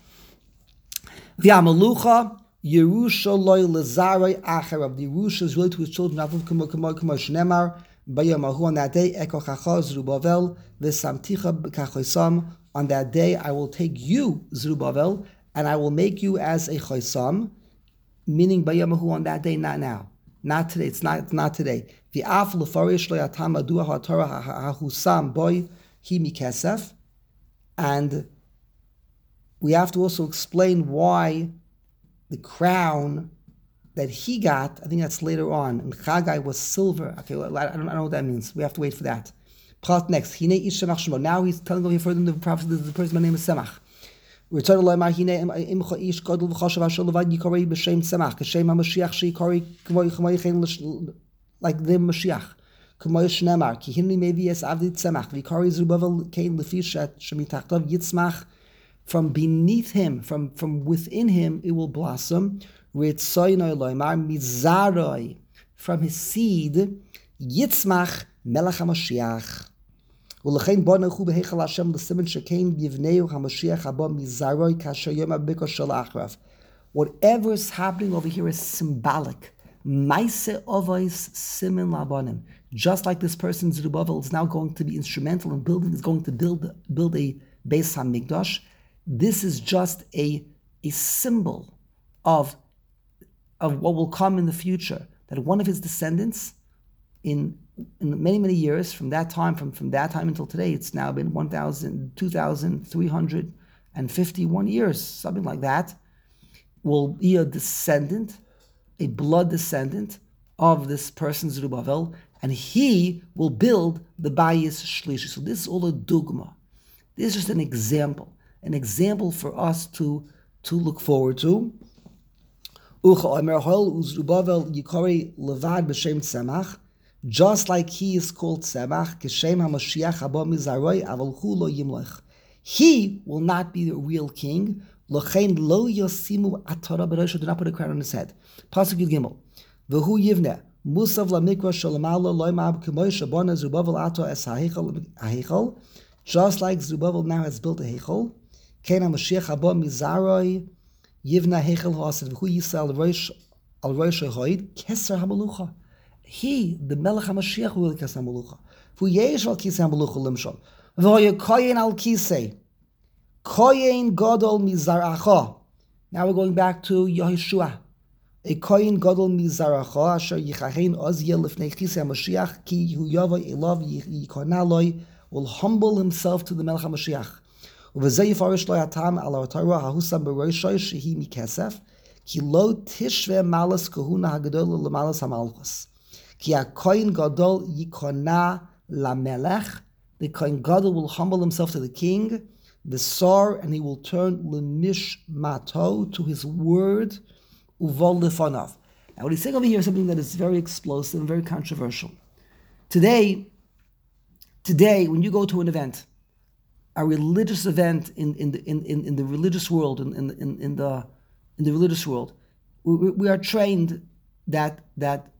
V'Amalucha Yerusha Loi Lazarei Acher, of the Yerusha is really to his children. Avum Kamo Kamo Kamo Shnemar Bayamahu, on that day Eko Chacha Zerubbabel V'Samticha B'Kachoisam. On that day I will take you, Zerubbabel, and I will make you as a Choisam, meaning Bayamahu, on that day, not now. Not today. It's not. It's not today. The af lefarish lo yatam adu haTorah hahusam boy hi mikesef, and we have to also explain why the crown that he got. I think that's later on. And Chagai was silver. Okay, well, I don't, I don't know what that means. We have to wait for that. Next, Hine ish Semach Shemo. Now he's telling over here further in the prophecy, this is the person by name of Semach. Return to Lemar Hine imcha ish gadol v'chashav asher levad yikarei b'shem Semach, k'shem HaMashiach sheyikarei k'moy k'moy chen like the Mashiach. K'moy shnemar ki hinni mevi es avdi Semach v'yikarei Zerubbabel kein lefishat shemitachtav yitzmach. From beneath him, from, from within him, it will blossom. Ritzoynoi loymar mizaroi. From his seed, yitzmach melech HaMashiach. Ulechein bonachu beheichal Hashem l'simen shekein yivneu HaMashiach haba mizaroi kasher yom habikor shel achrav. Whatever is happening over here is symbolic. Maise ovois simen labonim. Just like this person Zerubbabel is now going to be instrumental in building, is going to build build a Beis HaMikdash. This is just a, a symbol of, of what will come in the future. That one of his descendants, in, in many, many years, from that time, from, from that time until today, it's now been one thousand, two thousand three hundred fifty-one years, something like that, will be a descendant, a blood descendant of this person Zerubbabel, and he will build the Bayis Shlishi. So this is all a dogma. This is just an example. An example for us to, to look forward to. Just like he is called Semach, he will not be the real king. Do not put a crown on his head. Pasuk Yud Gimel. V'hu yivneh musav lamikra shalamalo loymab k'moy shabona Zerubbabel ato es ha'heichal. Just like Zerubbabel now has built a heichal. Kein HaMashiach haba mizaroi yivna heichal ha'asad v'hu yisrael al rosh ha'hoid keser ha'malucha. He, the Melech HaMashiach, will keser ha'malucha. V'hu yesh al kisei ha'malucha limshol. V'hoye koyen al kisei. Koyen gadol mizaracha. Now we're going back to Yehoshua. A koyen gadol mizaracha asher yichachein oz yeh lifnei kisei ha'Mashiach ki hu yavo elav yikona loi, will humble himself to the Melech HaMashiach. Uvazei yifarish lo yatam al Torah hahusam beroshoi shehi mikesef ki lo tishve malas kahuna hagadol lemalas hamalchus ki hakoyin gadol yikona lamelech. The koyin gadol will humble himself to the king, the sar, and he will turn lemishmato, to his word, uvol lefanav. Now what he's saying over here is something that is very explosive and very controversial. Today, today when you go to an event, a religious event in, in the in, in, in the religious world, in, in, in, in the in the religious world, we, we are trained that that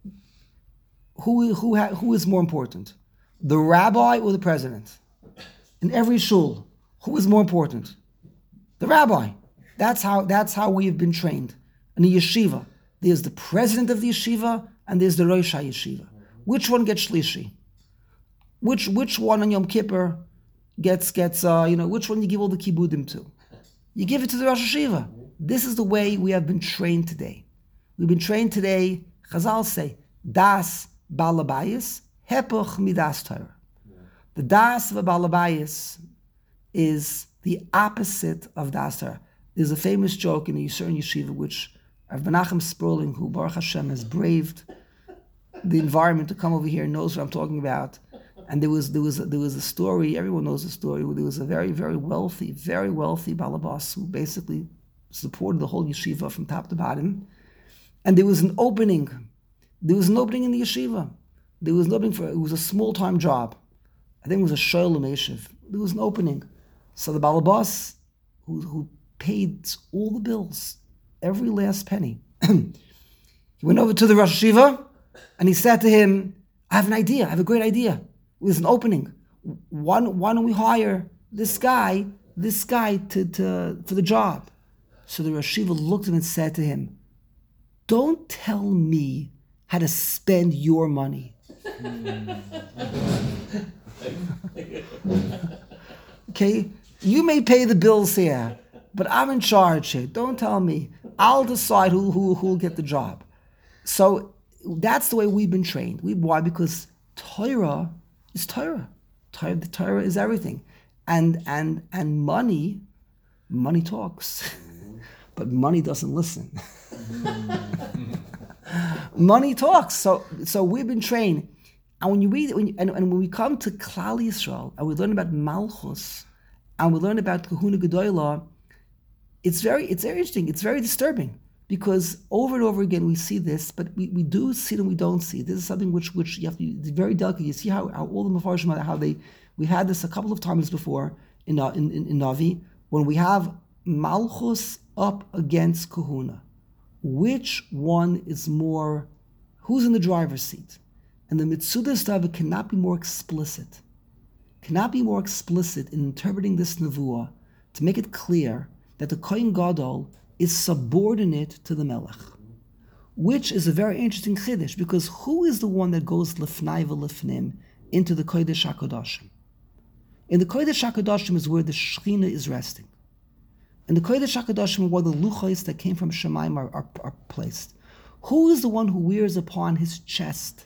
who who ha, who is more important, the rabbi or the president? In every shul, who is more important? The rabbi. That's how that's how we have been trained. In the yeshiva, there's the president of the yeshiva and there's the Rosh HaYeshiva. Which one gets shlishi? Which which one on Yom Kippur gets, gets uh, you know, which one you give all the kibudim to? You give it to the Rosh HaYeshiva. This is the way we have been trained today. We've been trained today, Chazal say, das balabayis, hepoch midas Torah. The das of a balabayis is the opposite of das Torah. There's a famous joke in a certain yeshiva, which Rav Menachem Sperling, who Baruch Hashem has braved the environment to come over here, knows what I'm talking about. And there was there was a, there was a story. Everyone knows the story. Where there was a very very wealthy, very wealthy balabas who basically supported the whole yeshiva from top to bottom. And there was an opening. There was an opening in the yeshiva. There was an opening for it was a small time job. I think it was a sholem yeshiv. There was an opening. So the balabas who who paid all the bills, every last penny. He went over to the Rosh Hashiva and he said to him, "I have an idea. I have a great idea. There's an opening. Why, why don't we hire this guy, this guy to, to for the job?" So the Rosh Hashiva looked at him and said to him, "Don't tell me how to spend your money." Okay, you may pay the bills here, but I'm in charge here. Don't tell me. I'll decide who who who will get the job. So that's the way we've been trained. We why? Because Torah is Torah. Torah, the Torah is everything, and and and money, money talks, but money doesn't listen. Money talks. So so we've been trained. And when you read, when you, and, and when we come to Klal Yisrael, and we learn about Malchus, and we learn about Kahuna Gedolah, it's very, it's very interesting. It's very disturbing because over and over again we see this, but we, we do see it and we don't see it. This is something which which you have to be very delicate. You see how, how all the Mefarshim, how they, we had this a couple of times before in in, in, in Navi, when we have Malchus up against Kahuna. Which one is more, who's in the driver's seat? And the Mitzudas David cannot be more explicit, cannot be more explicit in interpreting this Nevuah to make it clear that the Kohen Gadol is subordinate to the Melech, which is a very interesting chiddush, because who is the one that goes lefnai v'lefnim into the Kodesh HaKadoshim? In the Kodesh HaKadoshim is where the Shechina is resting. In the Kodesh HaKadoshim, where the luchos that came from Shemaim are, are, are placed. Who is the one who wears upon his chest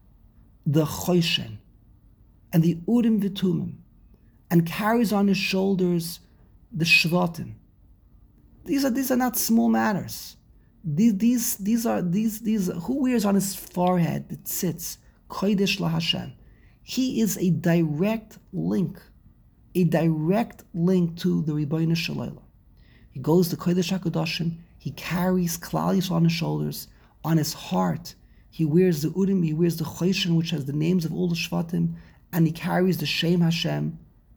the Choshen and the Urim V'tumim and carries on his shoulders the Shvatim? These are these are not small matters. These these these are these these who wears on his forehead the tzitz Kodesh LaHashem. He is a direct link, a direct link to the Ribono Shel Olam. He goes to Kodesh HaKadoshim. He carries Klal Yisrael on his shoulders, on his heart. He wears the Urim, he wears the Choshen, which has the names of all the Shvatim, and he carries the Shem Hashem.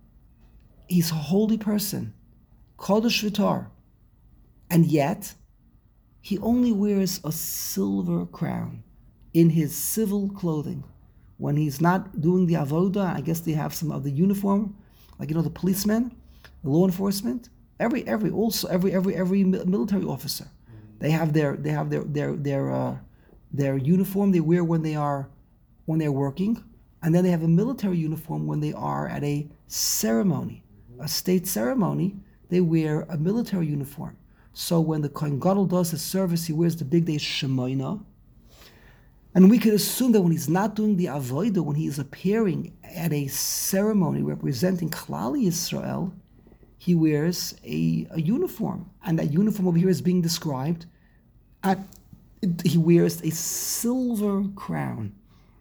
He's a holy person, Kodesh V'Tor. And yet, he only wears a silver crown in his civil clothing. When he's not doing the avoda, I guess they have some of the uniform, like, you know, the policemen, the law enforcement, every, every, also, every, every, every military officer, they have their, they have their, their, their, uh, their uniform they wear when they are, when they're working, and then they have a military uniform when they are at a ceremony, a state ceremony, they wear a military uniform. So when the Kohen Gadol does his service, he wears the big day Shemoina. And we could assume that when he's not doing the Avodah, when he is appearing at a ceremony representing Klal Yisrael, he wears a, a uniform. And that uniform over here is being described. At, he wears a silver crown.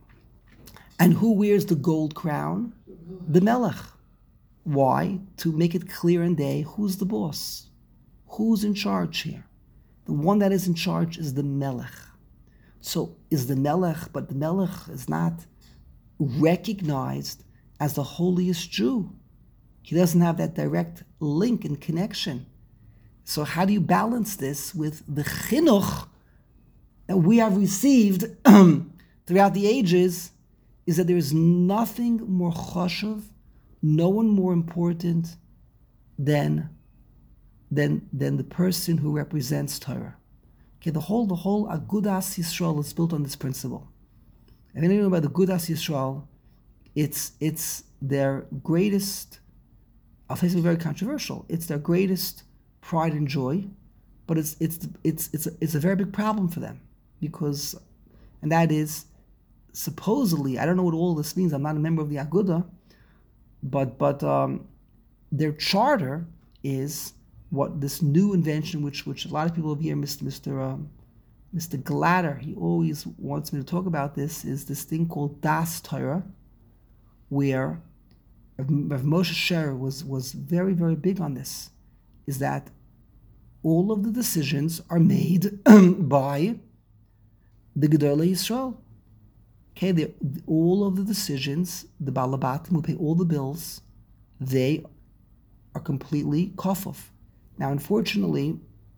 And who wears the gold crown? The Melech. Why? To make it clear and day who's the boss. Who's in charge here? The one that is in charge is the Melech. So is the Melech, but the Melech is not recognized as the holiest Jew. He doesn't have that direct link and connection. So how do you balance this with the chinuch that we have received throughout the ages, is that there is nothing more chashuv, no one more important than Than, than the person who represents Torah. Okay, the whole the whole Agudas Yisrael is built on this principle. And if you know about the Agudas Yisrael, it's it's their greatest, I'll say something very controversial. It's their greatest pride and joy, but it's it's it's it's a, it's a very big problem for them, because, and that is, supposedly, I don't know what all this means. I'm not a member of the Aguda, but but um, their charter is what this new invention, which which a lot of people over here, Mister Mister Um, Mister Glatter, he always wants me to talk about this, is this thing called Das Torah, where Rav Moshe Sher was was very very big on this, is that all of the decisions are made by the Gedolei Yisrael. Okay, they, all of the decisions, the Balabatim who pay all the bills, they are completely kafuf. Now, unfortunately,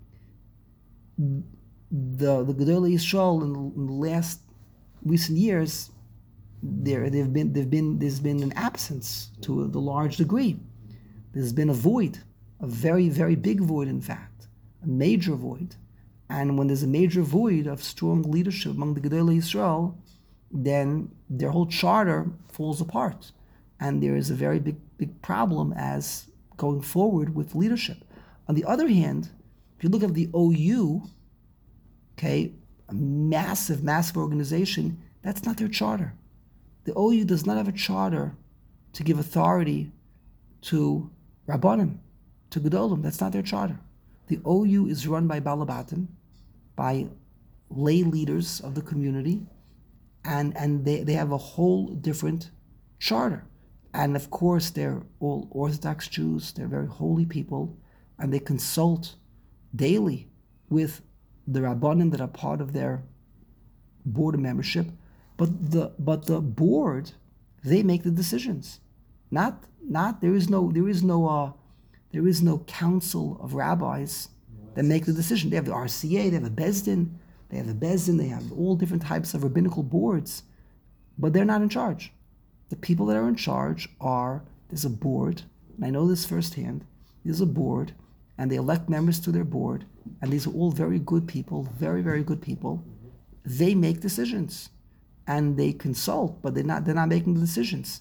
the the Gedolei Yisrael in the, in the last recent years, there they've been they've been there's been an absence to a, the large degree. There's been a void, a very very big void, in fact, a major void. And when there's a major void of strong leadership among the Gedolei Yisrael, then their whole charter falls apart, and there is a very big big problem as going forward with leadership. On the other hand, if you look at the O U, okay, a massive, massive organization, that's not their charter. The O U does not have a charter to give authority to Rabbanim, to Gedolim. That's not their charter. The O U is run by Balabatim, by lay leaders of the community, and and they, they have a whole different charter. And of course, they're all Orthodox Jews. They're very holy people, and they consult daily with the Rabbanim that are part of their board of membership. But the but the board, they make the decisions. Not not there is no there is no uh, there is no council of rabbis that make the decision. They have the R C A, they have a Bezdin, they have a Bezdin, they have all different types of rabbinical boards, but they're not in charge. The people that are in charge are, there's a board, and I know this firsthand, there's a board, and they elect members to their board, and these are all very good people, very, very good people. They make decisions, and they consult, but they're not, they're not making the decisions.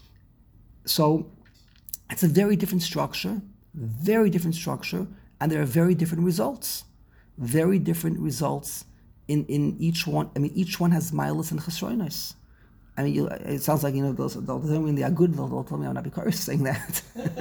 So it's a very different structure, very different structure, and there are very different results. Very different results in, in each one. I mean, each one has milas and chesronos. I mean, you, it sounds like, you know, those, they'll tell me in the Agud, they'll, they'll tell me I'm not because saying that.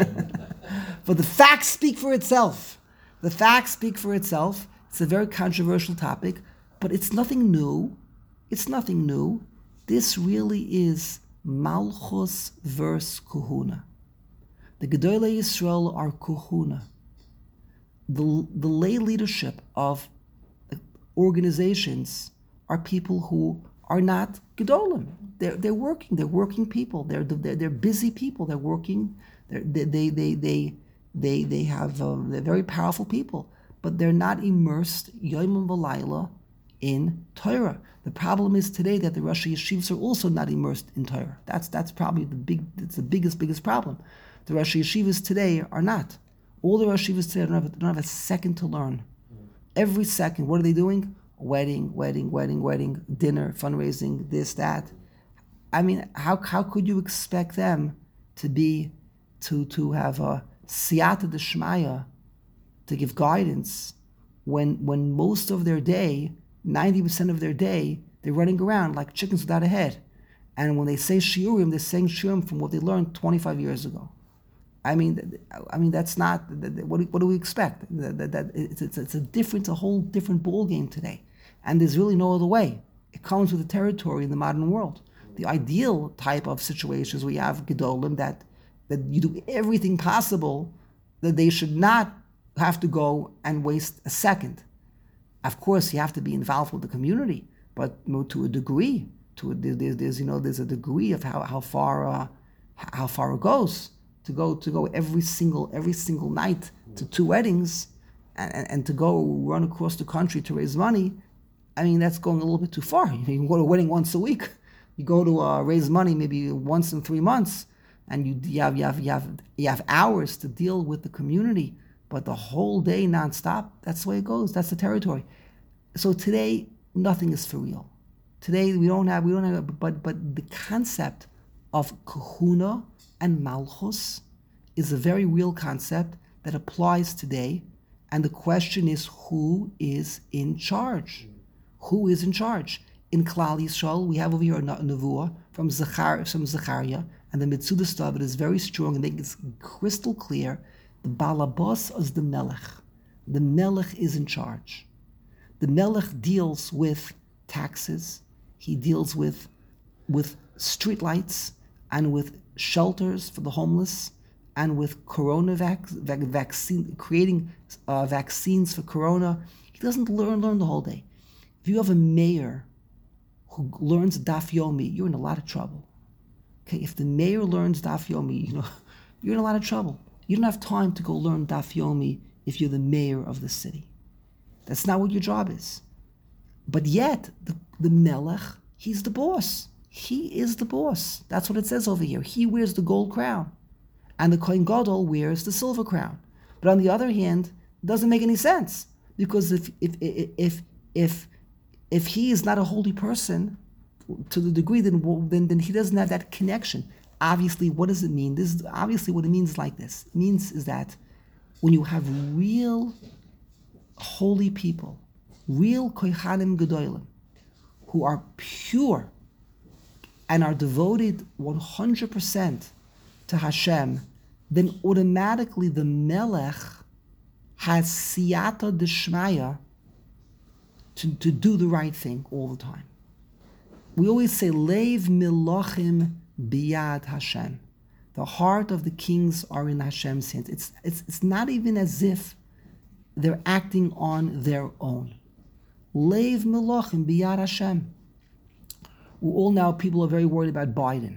But the facts speak for itself. The facts speak for itself. It's a very controversial topic, but it's nothing new. It's nothing new. This really is Malchus versus Kuhuna. The Gedolei Yisrael are Kuhuna. The, the lay leadership of organizations are people who are not Gedolim. They're they're working. They're working people. They're they're, they're busy people. They're working. They're, they they they they they they have uh, they're very powerful people, but they're not immersed Yom V'Layla in Torah. The problem is today that the Rosh Yeshivas are also not immersed in Torah. That's that's probably the big. It's the biggest biggest problem. The Rosh Yeshivas today are not. All the Rosh Yeshivas today don't have, don't have a second to learn. Every second, what are they doing? Wedding, wedding, wedding, wedding, dinner, fundraising, this, that. I mean, how how could you expect them to be, to to have a siyata d'shmaya, to give guidance, when when most of their day, ninety percent of their day, they're running around like chickens without a head. And when they say shiurim, they're saying shiurim from what they learned twenty-five years ago. I mean, I mean that's not, what do, what do we expect? That, that, that it's, it's, it's a different, a whole different ball game today. And there's really no other way. It comes with the territory in the modern world. The ideal type of situations we have Gedolim that that you do everything possible that they should not have to go and waste a second. Of course, you have to be involved with the community, but to a degree, to a, there's, there's you know there's a degree of how how far uh, how far it goes to go to go every single every single night to two weddings and, and to go run across the country to raise money. I mean, that's going a little bit too far. You can go to a wedding once a week. You go to uh, raise money maybe once in three months, and you, you have you have you have you have hours to deal with the community. But the whole day nonstop, that's the way it goes. That's the territory. So today, nothing is for real. Today we don't have we don't have. But but the concept of kahuna and malchus is a very real concept that applies today. And the question is, who is in charge? Who is in charge? In Klal Yisrael, we have over here a nevuah from Zechar, from Zechariah, and the Mitzudas David is very strong and it's crystal clear. The Balabas is the Melech. The Melech is in charge. The Melech deals with taxes. He deals with with street lights and with shelters for the homeless and with corona vac- vac- vaccine, creating uh, vaccines for corona. He doesn't learn learn the whole day. If you have a mayor who learns Daf Yomi, you're in a lot of trouble. Okay, if the mayor learns Daf Yomi, you know, you're in a lot of trouble. You don't have time to go learn Daf Yomi if you're the mayor of the city. That's not what your job is. But yet, the, the Melech, he's the boss. He is the boss. That's what it says over here. He wears the gold crown. And the Kohen Gadol wears the silver crown. But on the other hand, it doesn't make any sense. Because if if if if if, if he is not a holy person to the degree, then, then then he doesn't have that connection. Obviously, what does it mean? This is obviously what it means is like this. It means is that when you have real holy people, real kohanim gedolim, who are pure and are devoted one hundred percent to Hashem, then automatically the Melech has siyata d'shmaya to, to do the right thing all the time. we always say, Leiv Milachim Biyad Hashem. The heart of the kings are in Hashem's hands. It's, it's, it's not even as if they're acting on their own. Leiv Milachim Biyad Hashem. We're all now, people are very worried about Biden.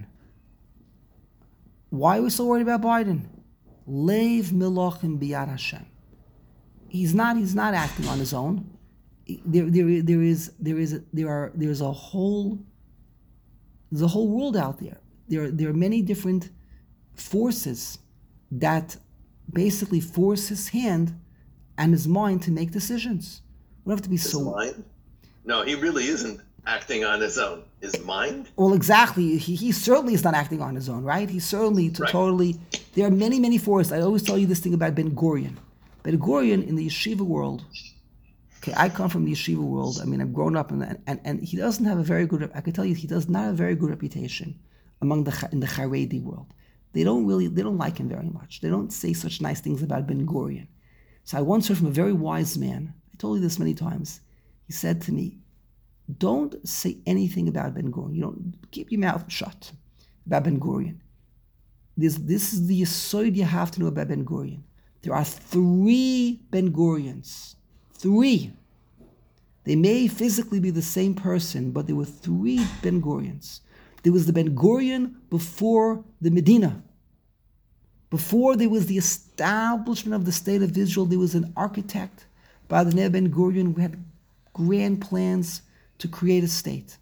Why are we so worried about Biden? Leiv Milachim Biyad Hashem. He's not, he's not acting on his own. There, there, there is, there is, there are, there's a whole, there's a whole world out there. There, there are many different forces that basically force his hand and his mind to make decisions. We don't have to be His so. mind? No, he really isn't acting on his own. His mind? Well, exactly. He, he certainly is not acting on his own, right? He's certainly to Right. totally. There are many, many forces. I always tell you this thing about Ben Gurion. Ben Gurion in the yeshiva world. Okay, I come from the yeshiva world. I mean, I've grown up in that, and, and he doesn't have a very good. I can tell you, he does not have a very good reputation among the in the Haredi world. They don't really, they don't like him very much. They don't say such nice things about Ben Gurion. So I once heard from a very wise man. I told you this many times. He said to me, "Don't say anything about Ben Gurion. You don't keep your mouth shut about Ben Gurion. This this is the yesod you have to know about Ben Gurion. There are three Ben Gurions." Three. They may physically be the same person, but there were three Ben Gurions. There was the Ben Gurion before the Medina. Before there was the establishment of the state of Israel, there was an architect by the name of Ben Gurion who had grand plans to create a state.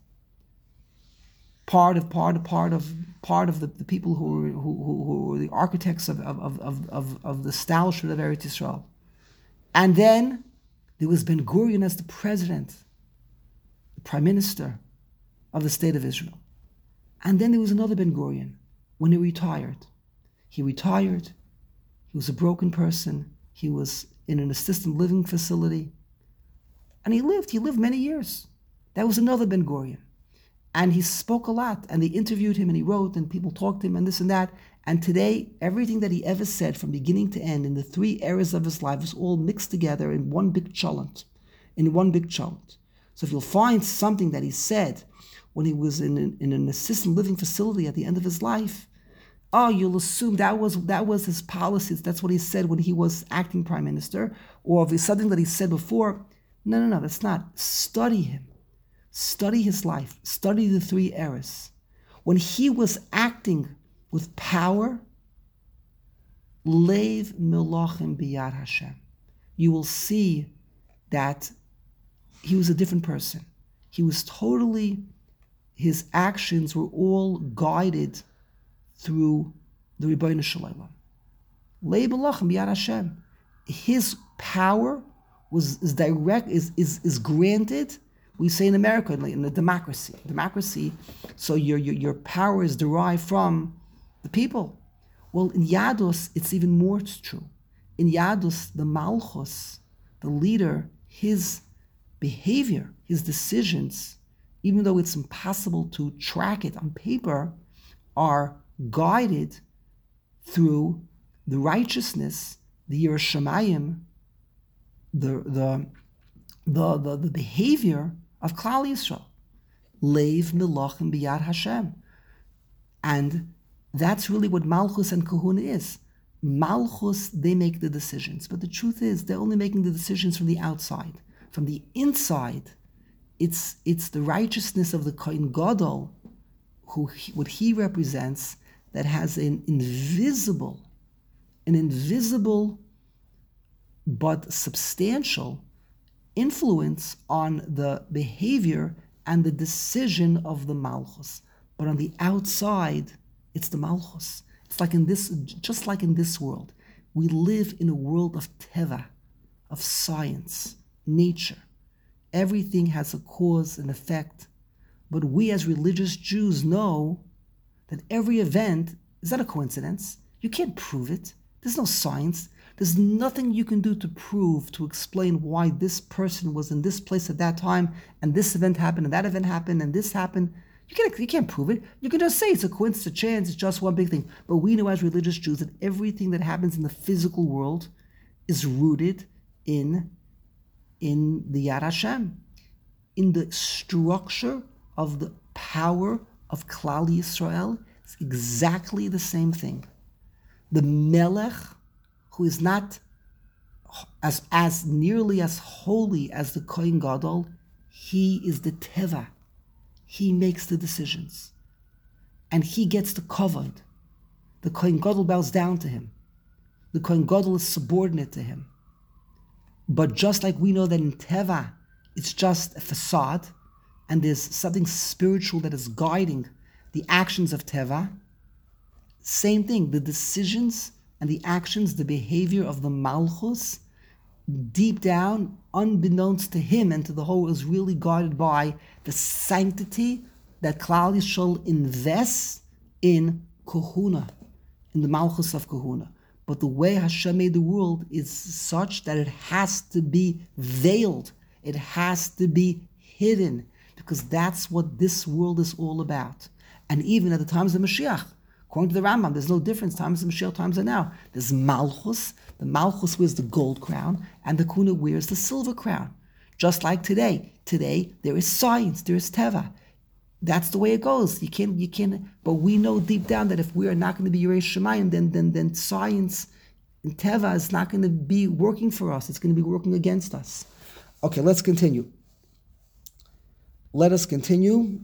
Part of part of part of part of the, the people who were who, who, who were the architects of of, of, of, of the establishment of Eretz Yisrael. And then there was Ben Gurion as the president, the prime minister of the state of Israel. And then there was another Ben Gurion when he retired. He retired. He was a broken person. He was in an assisted living facility. And he lived. He lived many years. That was another Ben Gurion. And he spoke a lot. And they interviewed him and he wrote and people talked to him and this and that. And today, everything that he ever said from beginning to end in the three eras of his life is all mixed together in one big chalent. In one big chalent. So if you'll find something that he said when he was in an, in an assisted living facility at the end of his life, oh, you'll assume that was that was his policies. That's what he said when he was acting prime minister. Or if it's something that he said before, no, no, no, that's not. Study him. Study his life. Study the three eras. When he was acting with power, Leiv Milachim Biyad Hashem. You will see that he was a different person. He was totally, his actions were all guided through the Ribbono Shel Olam. Leiv Milachim Biyad Hashem. His power was is direct, is, is, is granted. We say in America, in a democracy. Democracy, so your, your, your power is derived from the people. Well, in Yadus, it's even more true. In Yadus, the Malchus, the leader, his behavior, his decisions, even though it's impossible to track it on paper, are guided through the righteousness, the Yiras Shamayim, the the the the, the behavior of Klal Yisrael. Leiv Milachim Biyad Hashem. And that's really what Malchus and Kahuna is. Malchus, they make the decisions. But the truth is, they're only making the decisions from the outside. From the inside, it's it's the righteousness of the Kohen Gadol, who he, what he represents, that has an invisible, an invisible but substantial influence on the behavior and the decision of the Malchus. But on the outside, it's the Malchus. It's like in this, just like in this world, we live in a world of teva, of science, nature. Everything has a cause and effect. But we as religious Jews know that every event is not a coincidence. You can't prove it. There's no science. There's nothing you can do to prove, to explain why this person was in this place at that time, and this event happened, and that event happened, and this happened. You can't, you can't prove it. You can just say it's a coincidence, a chance, it's just one big thing. But we know as religious Jews that everything that happens in the physical world is rooted in, in the Yad Hashem, in the structure of the power of Klal Yisrael is exactly the same thing. The Melech, who is not as, as nearly as holy as the Kohen Gadol, he is the Teva. He makes the decisions. And he gets the kavod. The Kohen Gadol bows down to him. The Kohen Gadol is subordinate to him. But just like we know that in Teva, it's just a facade, and there's something spiritual that is guiding the actions of Teva, same thing, the decisions and the actions, the behavior of the Malchus, deep down, unbeknownst to him and to the whole, is really guided by the sanctity that Klal Yisrael invests in Kahuna, in the Malchus of Kahuna. But the way Hashem made the world is such that it has to be veiled. It has to be hidden, because that's what this world is all about. And even at the times of Mashiach, according to the Rambam, there's no difference, times of Mashiach, times are now. There's Malchus. The Malchus wears the gold crown, and the Kuna wears the silver crown. Just like today. Today, there is science, there is Teva. That's the way it goes. You can't, you can't, but we know deep down that if we are not going to be Yerei Shemayim, then, then, then science and Teva is not going to be working for us. It's going to be working against us. Okay, let's continue. Let us continue.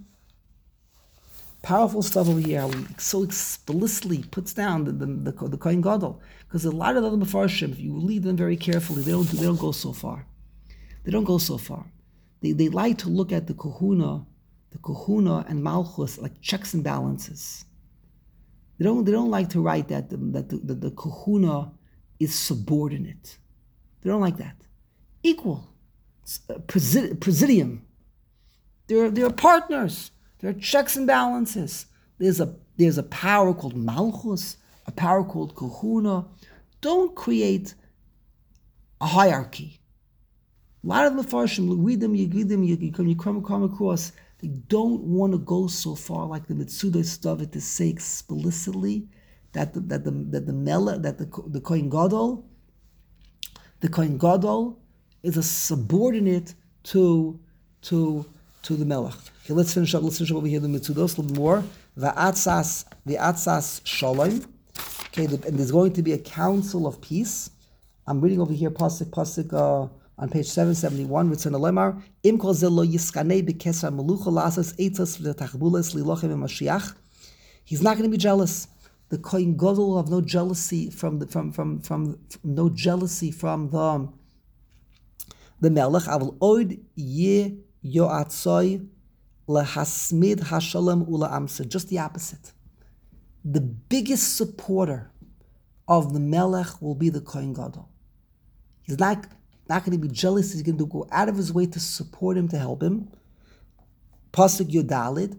Powerful stuff over here. How he so explicitly puts down the the, the, the Kohen Gadol, because a lot of the other Mefarshim, if you read them very carefully, they don't they don't go so far. They don't go so far. They they like to look at the Kahuna, the Kahuna and Malchus like checks and balances. They don't they don't like to write that the, that the, the, the Kahuna is subordinate. They don't like that. Equal, Presid- presidium. They're they're partners. There are checks and balances. There's a there's a power called Malchus, a power called Kahuna. Don't create a hierarchy. A lot of the Mefarshim, read them, you read them, you, you, come, you come, come across, they don't want to go so far like the Mitzudah Stavit to say explicitly that the that the that the Mela, that the the Kohen Gadol, the Kohen Gadol is a subordinate to to to the Melech. Okay, let's finish up. Let's finish up over here the Mitzudos a little more. Va'atzas va'atzas shalom. Okay, the, and there's going to be a council of peace. I'm reading over here pasuk pasuk uh, on page seven seventy-one. Ritzon Alemar im kol ze lo yiskanei b'kesar melucha lasas eitzas v'tachbulas lilochem Mashiach. He's not going to be jealous. The Kohen Gadol will have no jealousy from the from from from, from no jealousy from the the Melech. Avol oid ye yoatzoi lehasmid hashalom ula amsa. Just the opposite. The biggest supporter of the Melech will be the Kohen Gadol. He's not, not going to be jealous. He's going to go out of his way to support him, to help him. Pasuk Yodalid,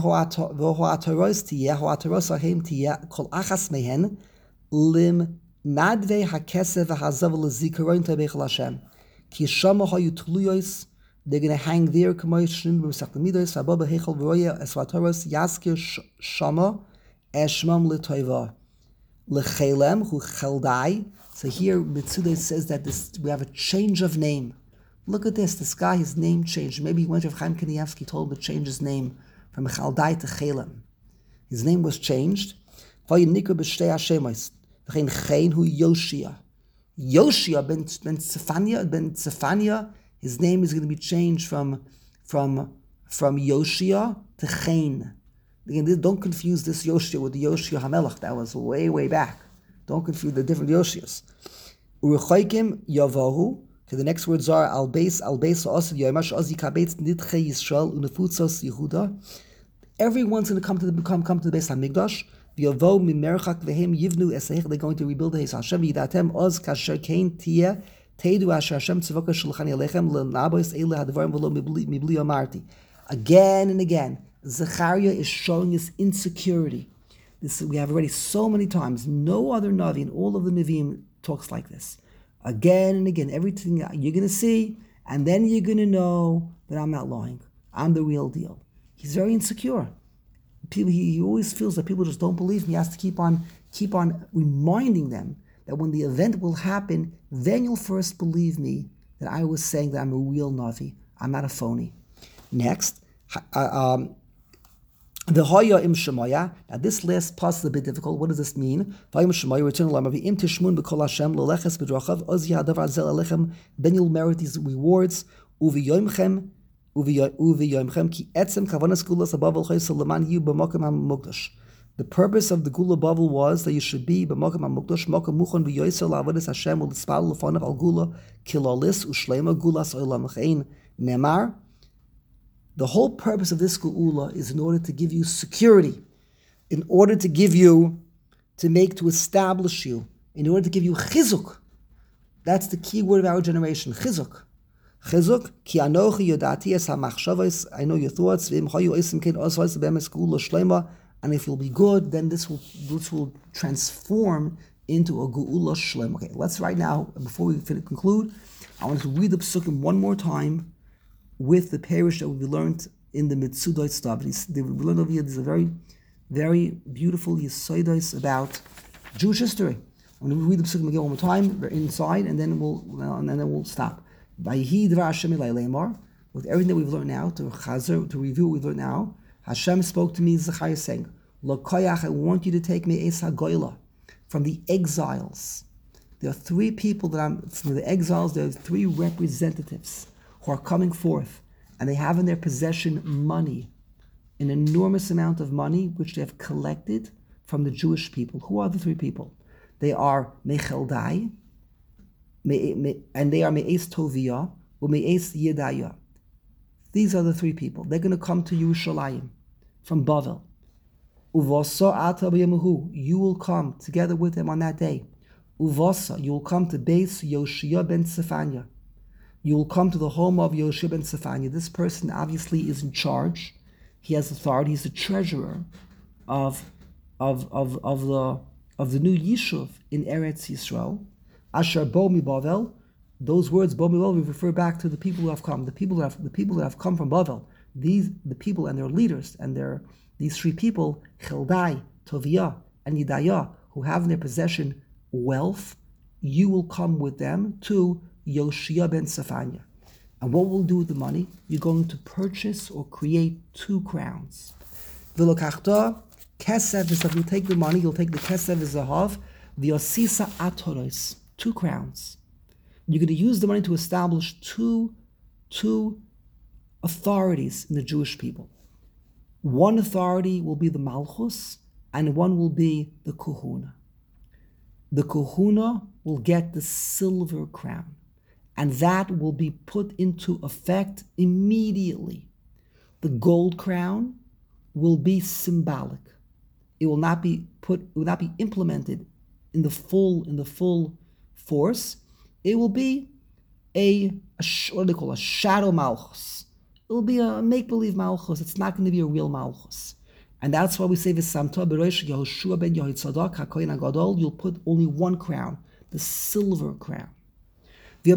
v'ho'ataros tiyeh, ho'ataros ahem tiyeh, kol achas mehen, lim nadvei ha'kesef v'hazav l'zikaron tebech Hashem. Ki shama ha'yu tluyois, they're going to hang there, k'moyishrin, v'mesach l'midos, v'abba hechol v'roya, esvataros, yaskir shama, eshmam l'toiva. L'chelem, hu cheldai. So here, Mitzudah says that this, we have a change of name. Look at this, this guy, his name changed. Maybe he went to Chaim Kanievsky, told him to change his name from Chaldai to Chelem. His name was changed. V'yinikra b'shtei hashemos. V'chein chein hu Yoshia. Yoshia ben ben Tzefania, ben Tzefania, his name is going to be changed from from from Yoshia to Chein. Again, don't confuse this Yoshia with the Yoshia HaMelech. That was way, way back. Don't confuse the different Yoshias. Urechoikim Yavahu. Okay, the next words are Al Beis Al Beis Osid Yomash Ozi Kabetz Nidche Yisrael Unefutzos Yehuda. Everyone's going to come to the come come to the Beis Hamikdash. V'yavo mimerchak vehem yivnu esech. They're going to rebuild the Beis Hashem. Yidatem Oz Kasher Kain Tia Teidu Asher Hashem Tzivaka Shulchan Alechem LeNabos Eile Hadvarim V'lo Mibli Amarti. Again and again, Zechariah is showing his insecurity. This we have already so many times. No other Navi in all of the Nevi'im talks like this. Again and again, everything you're going to see, and then you're going to know that I'm not lying. I'm the real deal. He's very insecure. People, he, he always feels that people just don't believe him. He has to keep on, keep on reminding them that when the event will happen, then you'll first believe me that I was saying that I'm a real Navi. I'm not a phony. Next, uh, um, The Hoya im Shemaya. Now this last part is a bit difficult. What does this mean? Vayim Shemaya, return to Lamavi, im tishmun b'kol Hashem, l'leches b'drachav, oz yadavar zel alechem, then you'll merit these rewards, uvi yoimchem, uvi yoimchem, ki etzem kavanas gulas above al-chaysa leman yu b'mokem ha-mukdash. The purpose of the Gula Bavel was that you should be b'mokem ha-mukdash, mokem muchon v'yoyser la'avodas Hashem, u'lispal l'fanav al-gula, kilolis, u'shlema gulas olam l'chein, nemar. The whole purpose of this Geula is in order to give you security, in order to give you, to make, to establish you, in order to give you chizuk. That's the key word of our generation, chizuk. Chizuk, ki anochi yodati es ha-machshavos, I know your thoughts, v'im hayu osim ken osvos b'emes Geula shlema, and if you'll be good, then this will this will transform into a Geula shlema. Okay, let's right now, before we conclude, I want to read the psukim one more time, with the parish that we learned in the Mitzudot stuff. We learned over here, there's a very, very beautiful Yisodos about Jewish history. I'm going to read the psukim again one more time. We're inside, and then we'll and then we'll stop. With everything that we've learned now, to chazer, to review what we've learned now, Hashem spoke to me, Zechariah, saying, "Lokoyach, I want you to take me es hagoyla from the exiles." There are three people that I'm from the exiles. There are three representatives who are coming forth, and they have in their possession money, an enormous amount of money which they have collected from the Jewish people. Who are the three people? They are Mecheldai, and they are Me'es Tovia, or Me'es Yedaya. These are the three people. They're going to come to Yerushalayim from Bavel. Uvasa ata b'yemahu, you will come together with them on that day. Uvasa, you will come to Beis Yoshia ben Sefania. You will come to the home of Yoshua ben Sefania. This person obviously is in charge. He has authority. He's the treasurer of, of, of, of the of the new Yishuv in Eretz Yisrael. Asher bo mi Bavel. Those words bo mi Bavel, we refer back to the people who have come. The people that have the people that have come from Bavel. These the people and their leaders and their these three people, Cheldai, Tovia, and Yedaya, who have in their possession wealth. You will come with them to Yoshia ben Sefania. And what we'll do with the money? You're going to purchase or create two crowns. V'lokachta kesef v'zahav. You'll take the money, you'll take the kesef v'zahav, v'yosisa atoros, two crowns. You're going to use the money to establish two, two authorities in the Jewish people. One authority will be the Malchus, and one will be the Kohuna. The Kohuna will get the silver crown, and that will be put into effect immediately. The gold crown will be symbolic. It will not be put. It will not be implemented in the full in the full force. It will be a, a what do they call a shadow malchus. It will be a make-believe malchus. It's not going to be a real malchus, and that's why we say v'samta b'rosh Yehoshua ben Yehotzadok hakohen hagadol. You'll put only one crown, the silver crown. Tell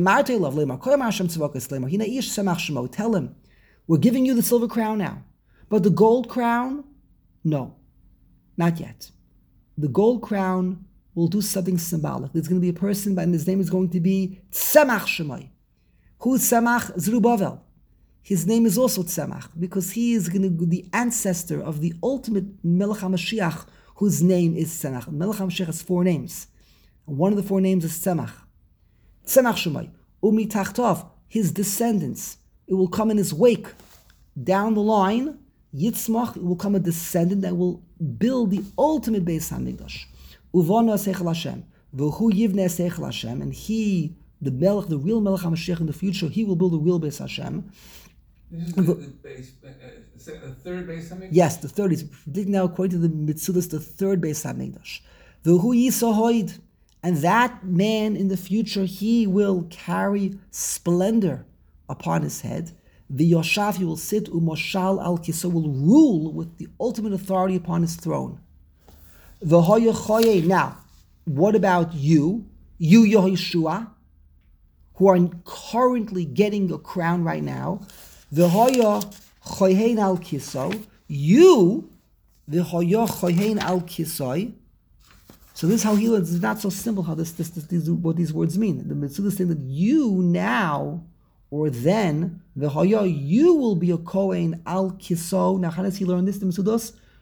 him, we're giving you the silver crown now. But the gold crown, no, not yet. The gold crown will do something symbolic. There's going to be a person, and his name is going to be Tzemach Shemai. Who is Tzemach? Zerubbabel. His name is also Tzemach, because he is going to be the ancestor of the ultimate Melech HaMashiach, whose name is Tzemach. Melech HaMashiach has four names. One of the four names is Tzemach. Tzemach Shemai, Umi Tachtov, his descendants. It will come in his wake. Down the line, Yitzmach, it will come a descendant that will build the ultimate Beis HaMikdash. Uvona Seichel Hashem, V'hu Yivneh Seichel Hashem, and he, the Melech, the real Melech HaMashiach in the future, he will build the real Beis Hashem. This is the, the, base, uh, the third Beis HaMikdash? Yes, the third is, now according to the Mitzudas, the third Beis HaMikdash. V'hu Yisahoid, and that man in the future, he will carry splendor upon his head. The Yoshav, he will sit, Umoshal al Kiso, will rule with the ultimate authority upon his throne. The Hoyachoye. Now, what about you, you Yehoshua, who are currently getting a crown right now? The Hoyachoyein al Kiso, you, the Hoyachoyein al Kisoi. So this is how he learns. It's not so simple how this, this, this these, what these words mean. The Mitzvah is saying that you now, or then, the Hoya, you will be a Kohen al Kiso. Now, how does he learn this? The Mitzvah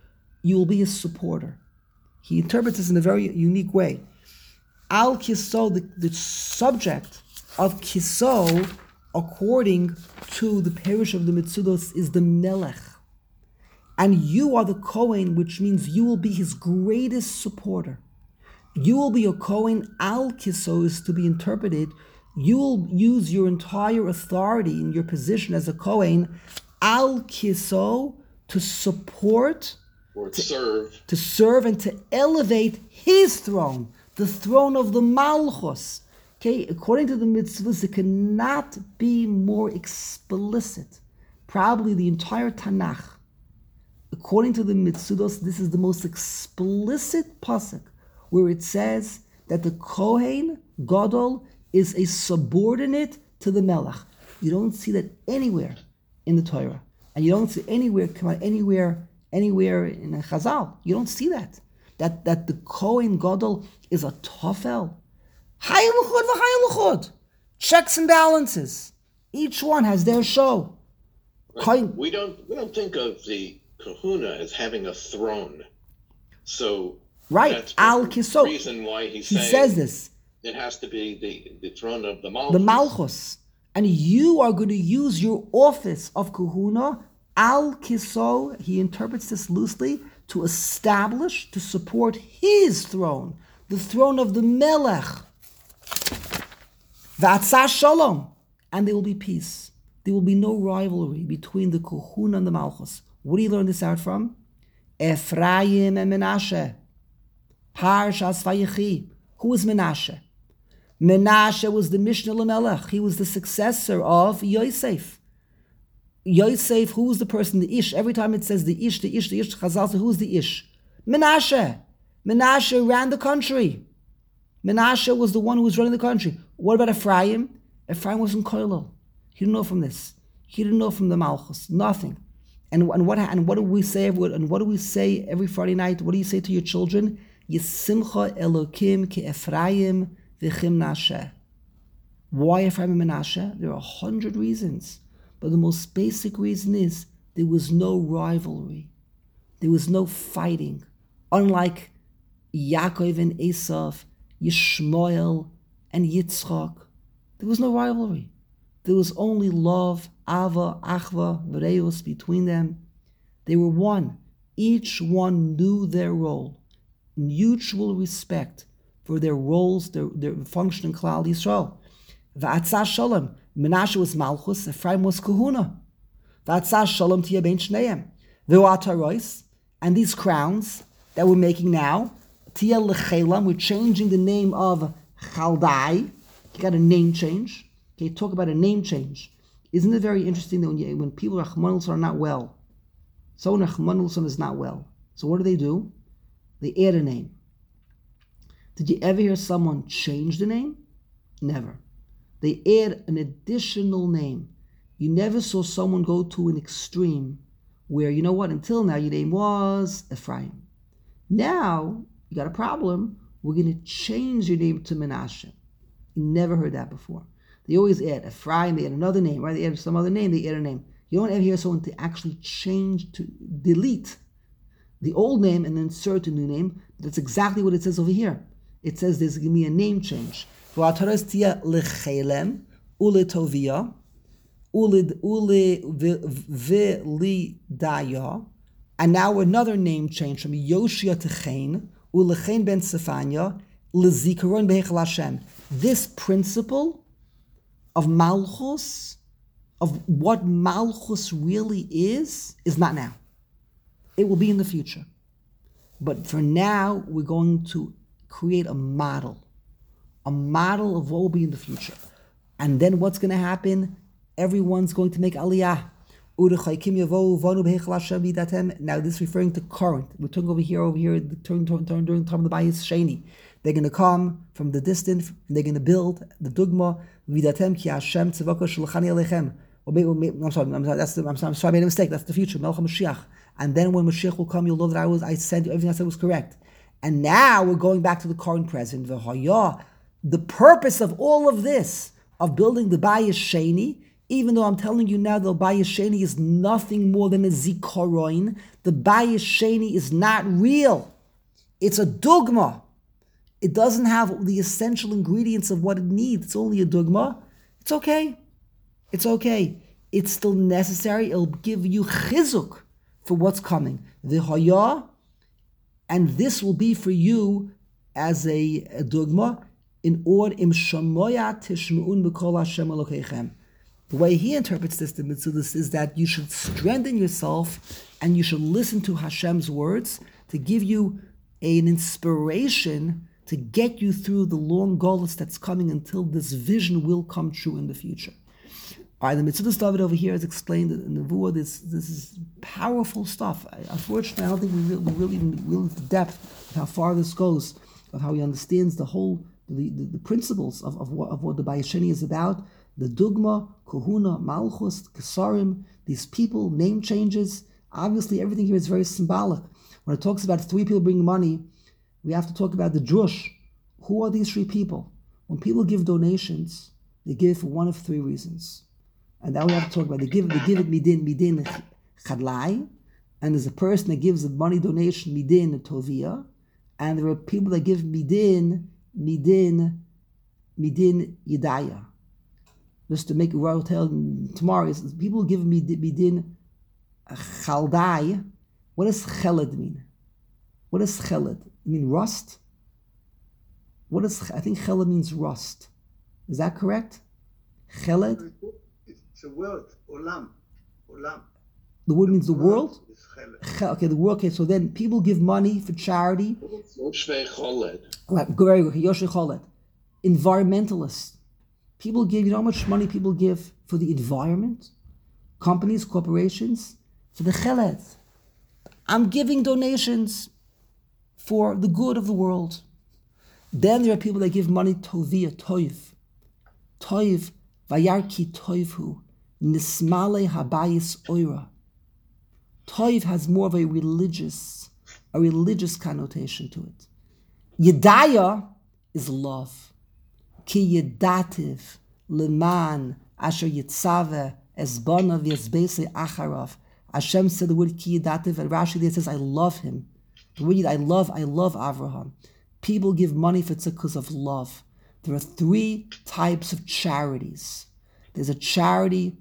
you will be his supporter. He interprets this in a very unique way. Al kiso, the, the subject of kiso, according to the parish of the Mitzudos, is the melech. And you are the Kohen, which means you will be his greatest supporter. You will be a Kohen. Al kiso is to be interpreted. You will use your entire authority in your position as a Kohen, al kiso, to support, or to serve, to serve and to elevate his throne, the throne of the Malchus. Okay, according to the mitzvahs, it cannot be more explicit. Probably the entire Tanakh. According to the mitzvahs, this is the most explicit pasuk where it says that the Kohen Gadol is a subordinate to the Melech. You don't see that anywhere in the Torah, and you don't see anywhere come out anywhere anywhere in a Chazal. You don't see that that that the Kohen Gadol is a tofel. Hayluchod v'hayluchod, checks and balances. Each one has their show. Kohen, we don't we don't think of the kahuna as having a throne. So right, that's al the kiso. reason why he's He saying says this. it has to be the, the throne of the Malchus. The Malchus. And you are going to use your office of kahuna, al kiso, he interprets this loosely, to establish, to support his throne, the throne of the Melech. V'atzah shalom. And there will be peace. There will be no rivalry between the kahuna and the Malchus. What do you learn this out from? Ephraim and Menashe. Parshas Vayechi. Who is Menashe? Menashe was the Mishnah Lamelech. He was the successor of Yosef. Yosef, who was the person? The Ish. Every time it says the Ish, the Ish, the Ish, Chazal, so who's the Ish? Menashe. Menashe ran the country. Menashe was the one who was running the country. What about Ephraim? Ephraim was in Koilel. He didn't know from this. He didn't know from the Malchus. Nothing. And, and what and what do we say? And what do we say every Friday night? What do you say to your children? Yisimcha Elokim ke Ephraim v'chim Menashe. Why Ephraim and Menashe? There are a hundred reasons, but the most basic reason is there was no rivalry, there was no fighting. Unlike Yaakov and Esav, Yishmael and Yitzchak, there was no rivalry. There was only love, ava, achva, v'reus between them. They were one. Each one knew their role. Mutual respect for their roles, their, their function in Klal Yisrael. V'atzah shalom. Menashe was Malchus, Ephraim was Kahuna. V'atzah shalom tiyeh bein shneim. V'atarois, and these crowns that we're making now, tiyeh lechelam, we're changing the name of Chaldai. You got a name change. Okay, talk about a name change. Isn't it very interesting that when, you, when people are not well, someone is not well, so what do they do? They add a name. Did you ever hear someone change the name? Never. They add an additional name. You never saw someone go to an extreme where, you know what, until now your name was Ephraim. Now, you got a problem, we're going to change your name to Menashe. You never heard that before. They always add Ephraim, they add another name, right? They add some other name, they add a name. You don't ever hear someone to actually change, to delete the old name and insert a new name. That's exactly what it says over here. It says there's going to be a name change. And now another name change from Yoshia to Chain, Ulechain ben Sefania, Lezikaron behechel Hashem. This principle of Malchus, of what Malchus really is, is not now. It will be in the future. But for now, we're going to create a model, a model of what will be in the future. And then what's going to happen? Everyone's going to make aliyah. Now this is referring to current. We're talking over here, over here, during the time of the Bayis Sheni. They're going to come from the distance, they're going to build the dugma, vidatem ki Hashem tzivako shulchani alechem. I'm sorry, I'm sorry, that's the, I'm sorry, I'm sorry, I made a mistake, that's the future, Melech HaMashiach. And then when Mashiach will come, you'll know that I was, I said, everything I said was correct. And now we're going back to the current present. The purpose of all of this, of building the Bayis Sheni, Even though I'm telling you now the Bayis Sheni is nothing more than a zikaron, the Bayis Sheni is not real. It's a dogma. It doesn't have the essential ingredients of what it needs. It's only a dogma. It's okay. It's okay. It's still necessary. It'll give you chizuk for what's coming. The hoya, and this will be for you as a, a dogma in order im shamoya tishmeun b'kol Hashem Elokeichem. The way he interprets this, the mitzvah, is that you should strengthen yourself and you should listen to Hashem's words to give you an inspiration to get you through the long galus that's coming until this vision will come true in the future. All right, the mitzvah David over here is explained in the Nevuah. This this is powerful stuff. I, unfortunately, I don't think we really, we really really the depth of how far this goes, of how he understands the whole the, the, the principles of, of what of what the Bayis Sheni is about. The Dugma, Kohuna, Malchus, Kesarim, these people, name changes. Obviously, everything here is very symbolic. When it talks about three people bringing money, we have to talk about the drush. Who are these three people? When people give donations, they give for one of three reasons. And now we have to talk about they give they give it midin midin chadlai, and there's a person that gives a money donation midin tovia, and there are people that give midin midin midin yedaya. Just to make a royal tale tomorrow, is people give midin midin chaldai. What does cheled mean? What does cheled? I mean rust? What is, I think cheled means rust. Is that correct? Cheled? It's a word, olam. Olam. The word means the world? Is cheled. Che- Okay, the word, okay, so then people give money for charity. Yoshvei Choled. Right, very good, Yoshei Choled. Environmentalists. People give, you know how much money people give for the environment? Companies, corporations, for the cheled. I'm giving donations for the good of the world. Then there are people that give money tovia, toiv. Toiv, vayarki toivhu, nismale habayis oira. Toiv has more of a religious, a religious connotation to it. Yedaya is love. Ki yedativ, leman, asher yitzave, esbana v'yezbese acharav. Hashem said the word ki yedativ, and Rashi there says, I love him. The word I love, I love Avraham. People give money for tzedakah of love. There are three types of charities. There's a charity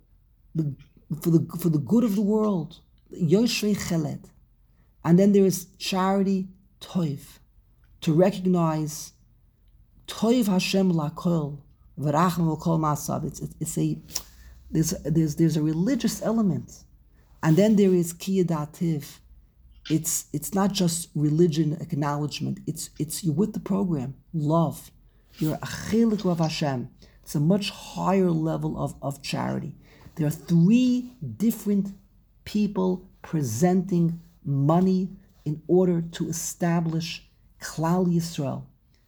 for the for the good of the world, Yoshvei Cheled, and then there is charity Toiv, to recognize Toiv Hashem Lakol V'Racham V'Kol Masav. It's it's a there's there's there's a religious element, and then there is Kiyadativ. It's it's not just religion acknowledgement. It's it's you're with the program. Love. You're a chelik of Hashem. It's a much higher level of, of charity. There are three different people presenting money in order to establish Klal Yisrael.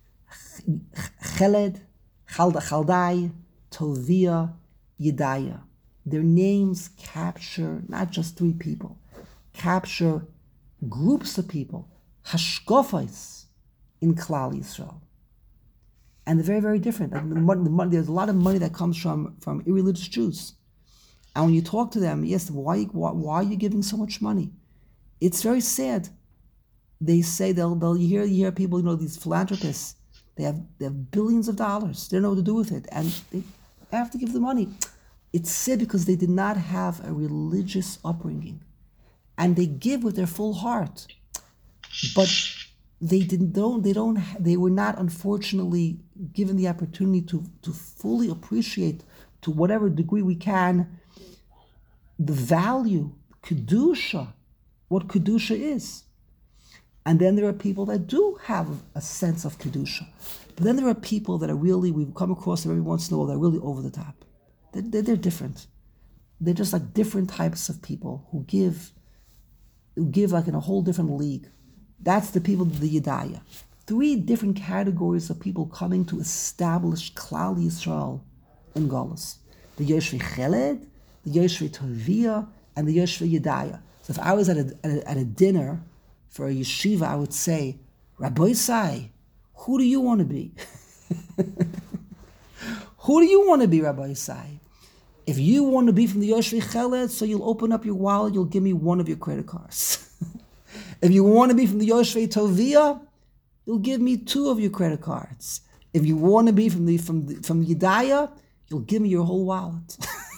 Cheled, Chaldai, Tovia, Yedaya. Their names capture not just three people, capture groups of people, hashkofais in Klal Yisrael. And they're very, very different. Like the money, the money, there's a lot of money that comes from, from irreligious Jews. And when you talk to them, yes, why, why, why are you giving so much money? It's very sad. They say, they'll, they'll you hear, you hear people, you know, these philanthropists, they have, they have billions of dollars. They don't know what to do with it. And they have to give the money. It's sad because they did not have a religious upbringing. And they give with their full heart. But they didn't don't they don't they were not unfortunately given the opportunity to to fully appreciate to whatever degree we can the value kedusha, what kedusha is. And then there are people that do have a sense of kedusha, but then there are people that are really, we've come across them every once in a while, they're really over the top. They're, they're, they're different. They're just like different types of people who give who give like in a whole different league. That's the people of the Yedaya. Three different categories of people coming to establish Klal Yisrael in Galus. The Yoshvei Cheled, the Yoshvei Tovia, and the Yoshvei Yedaya. So if I was at a, at a, at a dinner for a yeshiva, I would say, Rabbi Isai, who do you want to be? Who do you want to be, Rabbi Isai? If you want to be from the Yoshvei Cheled, so you'll open up your wallet, you'll give me one of your credit cards. If you want to be from the Yoshvei Tovia, you'll give me two of your credit cards. If you want to be from the from the, from Yedaya, you'll give me your whole wallet.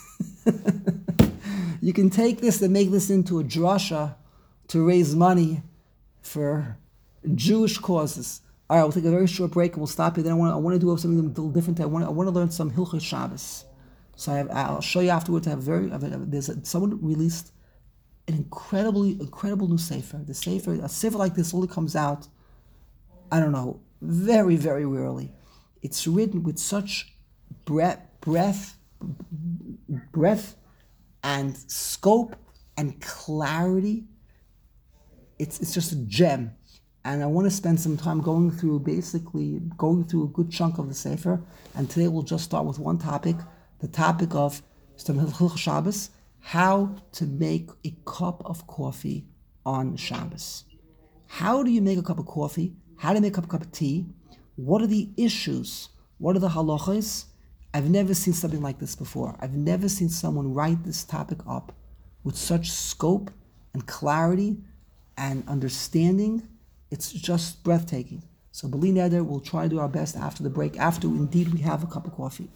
You can take this and make this into a drasha to raise money for Jewish causes. All right, we'll take a very short break and we'll stop here. Then I want to, I want to do something a little different. I want to, I want to learn some Hilchos Shabbos. So I have, I'll show you afterwards. I have very I have, there's a, someone released an incredibly incredible new sefer. The sefer, a sefer like this only comes out, I don't know, very very rarely. It's written with such breadth, breadth, breadth, and scope and clarity. It's it's just a gem. And I want to spend some time going through, basically, going through a good chunk of the Sefer. And today we'll just start with one topic, the topic of Hilchos Shabbos, how to make a cup of coffee on Shabbos. How do you make a cup of coffee? How do you make a cup of tea? What are the issues? What are the halachas? I've never seen something like this before. I've never seen someone write this topic up with such scope and clarity and understanding. It's just breathtaking. So B'li Neder, we'll try to do our best after the break, after indeed we have a cup of coffee.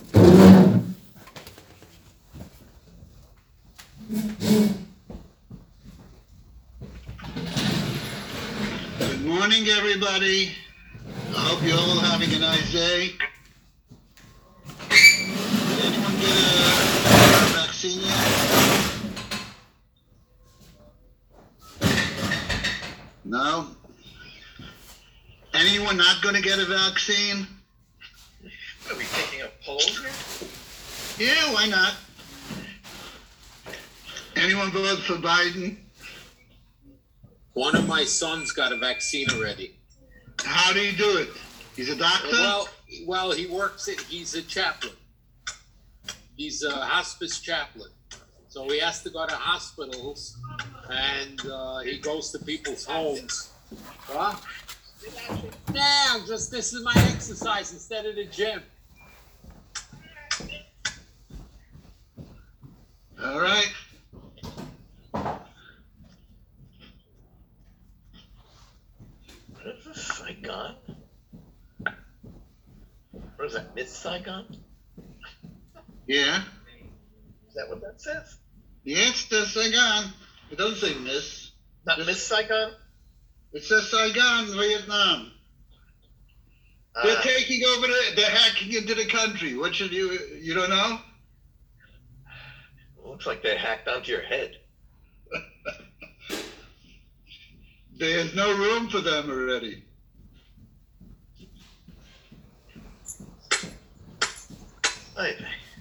Good morning, everybody. I hope you're all having a nice day. Did anyone get a vaccine yet? No? Anyone not going to get a vaccine? Are we taking a poll here? Yeah, why not? Anyone vote for Biden? One of my sons got a vaccine already. How do you do it? He's a doctor? Well, well, he works at, he's a chaplain. He's a hospice chaplain. So he has to go to hospitals and uh, he goes to people's homes. Huh? Yeah, just this is my exercise instead of the gym. All right. What is this, Saigon? What is that, Miss Saigon? Yeah. Is that what that says? Yes, there's Saigon. It doesn't say Miss. Not Miss Saigon? It says Saigon, Vietnam. They're Uh, taking over the, they're hacking into the country. What should you, you don't know? looks like they hacked onto your head. There's no room for them already. Hey,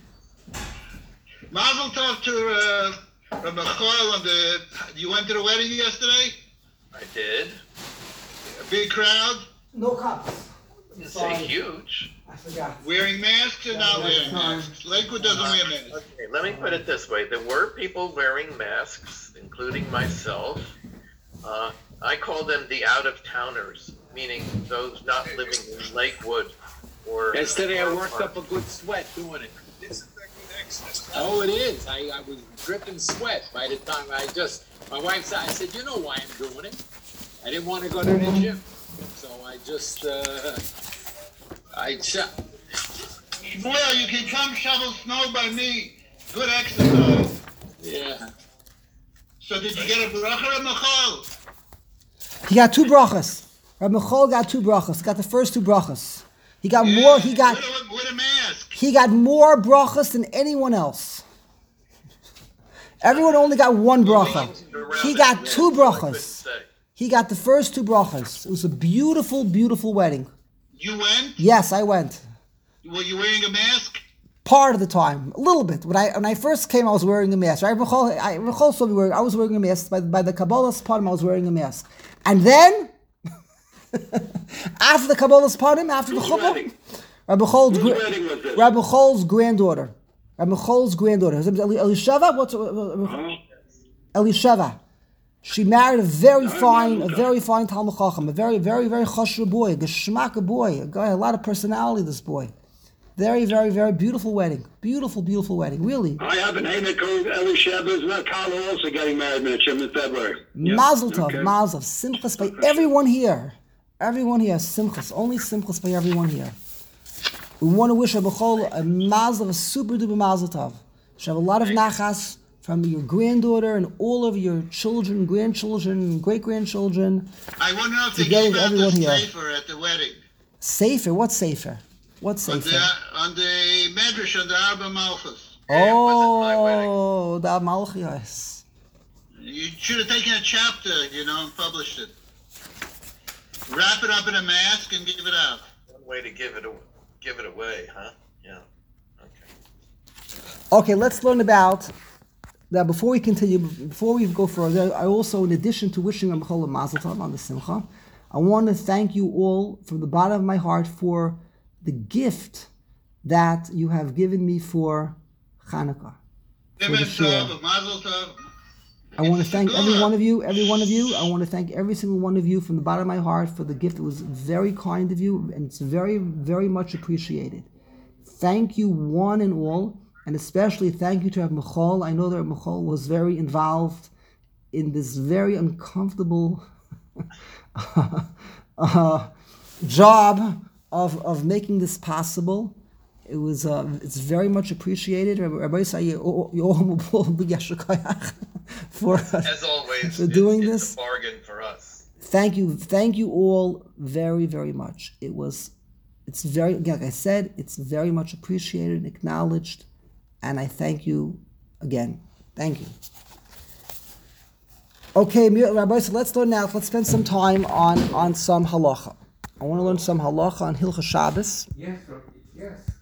Mazel tov to uh, Rabbi Choil on the, you went to the wedding yesterday? I did. A big crowd? No cups. It's say huge. I forgot. Wearing masks or not Yeah, wearing that's masks? Lakewood doesn't wear masks. Okay, let me put it this way. There were people wearing masks, including myself. Uh, I call them the out-of-towners, meaning those not living in Lakewood or... Yesterday I worked up a good sweat doing it. Oh, it is. I, I was dripping sweat by the time I just, my wife said, I said, you know why I'm doing it. I didn't want to go to the gym. So I just, uh, I ch- Well, you can come shovel snow by me. Good exercise. yeah. So did you get a bracha or Michal? He got two brachas. Rabbi Michal got two brachas. He got the first two brachas. He got Yeah, more. He got with a, with a mask. he got more brachas than anyone else. Everyone only got one bracha. He got two brachas. He got the first two brachas. It was a beautiful, beautiful wedding. You went? Yes, I went. Were you wearing a mask? Part of the time, a little bit. When I when I first came, I was wearing a mask. Right? Michal, I Michal saw me wearing. I was wearing a mask. By, by the Kabbalah's Panim, I was wearing a mask. And then, after the Kabbalah's Panim, after the Chuppah, Rabbi Chol's gra- Rabbi Chol's granddaughter, Rabbi Chol's granddaughter. Her name is Eli- Elisheva. What's uh, Elisheva? She married a very fine, a very fine Talmud Chacham, a very, very, very chashuv boy, a geschmack boy, a guy, a lot of personality. This boy, Very, very, very beautiful wedding. Beautiful, beautiful wedding. Really. I have an Hanukkah, Eli Shabbos, and Carla also getting married, Mitchum, in February. Yep. Mazel tov, Okay. mazel. Simchas by everyone here. Everyone here. Simchas. Only simchas by everyone here. We want to wish a bechol a mazel, a super duper mazel tov. Should have a lot of nachas from your granddaughter and all of your children, grandchildren, great grandchildren. I want to know if they Together gave with out the everyone here. sefer at the wedding. Sefer. What sefer? What On sefer? the, on the Medrash, on the Arba Malchus. Yeah, it wasn't my wedding. Oh, the Malchias. You should have taken a chapter, you know, and published it. Wrap it up in a mask and give it out. One way to give it a, give it away, huh? Yeah. Okay. Okay, let's learn about that. Before we continue, before we go further, I also, in addition to wishing a Mechol Mazel Tov on the Simcha, I want to thank you all from the bottom of my heart for the gift that you have given me for Hanukkah. For the Emet share. Tov, Mazel Tov. I want to It's thank good. every one of you, every one of you. I want to thank every single one of you from the bottom of my heart for the gift. It was very kind of you, and it's very, very much appreciated. Thank you, one and all, and especially thank you to Reb Michal. I know that Reb Michal was very involved in this very uncomfortable uh, job of of making this possible. It was uh, it's very much appreciated. Rabbi say you all for As always, for it- doing it's this. a bargain for us. Thank you, thank you all very, very much. It was, it's very, like I said, it's very much appreciated and acknowledged, and I thank you again. Thank you. Okay, Rabbi, so let's learn now. Let's spend some time on on some halacha. I want to learn some halacha on Hilchas Shabbos. Yes, sir. Yes.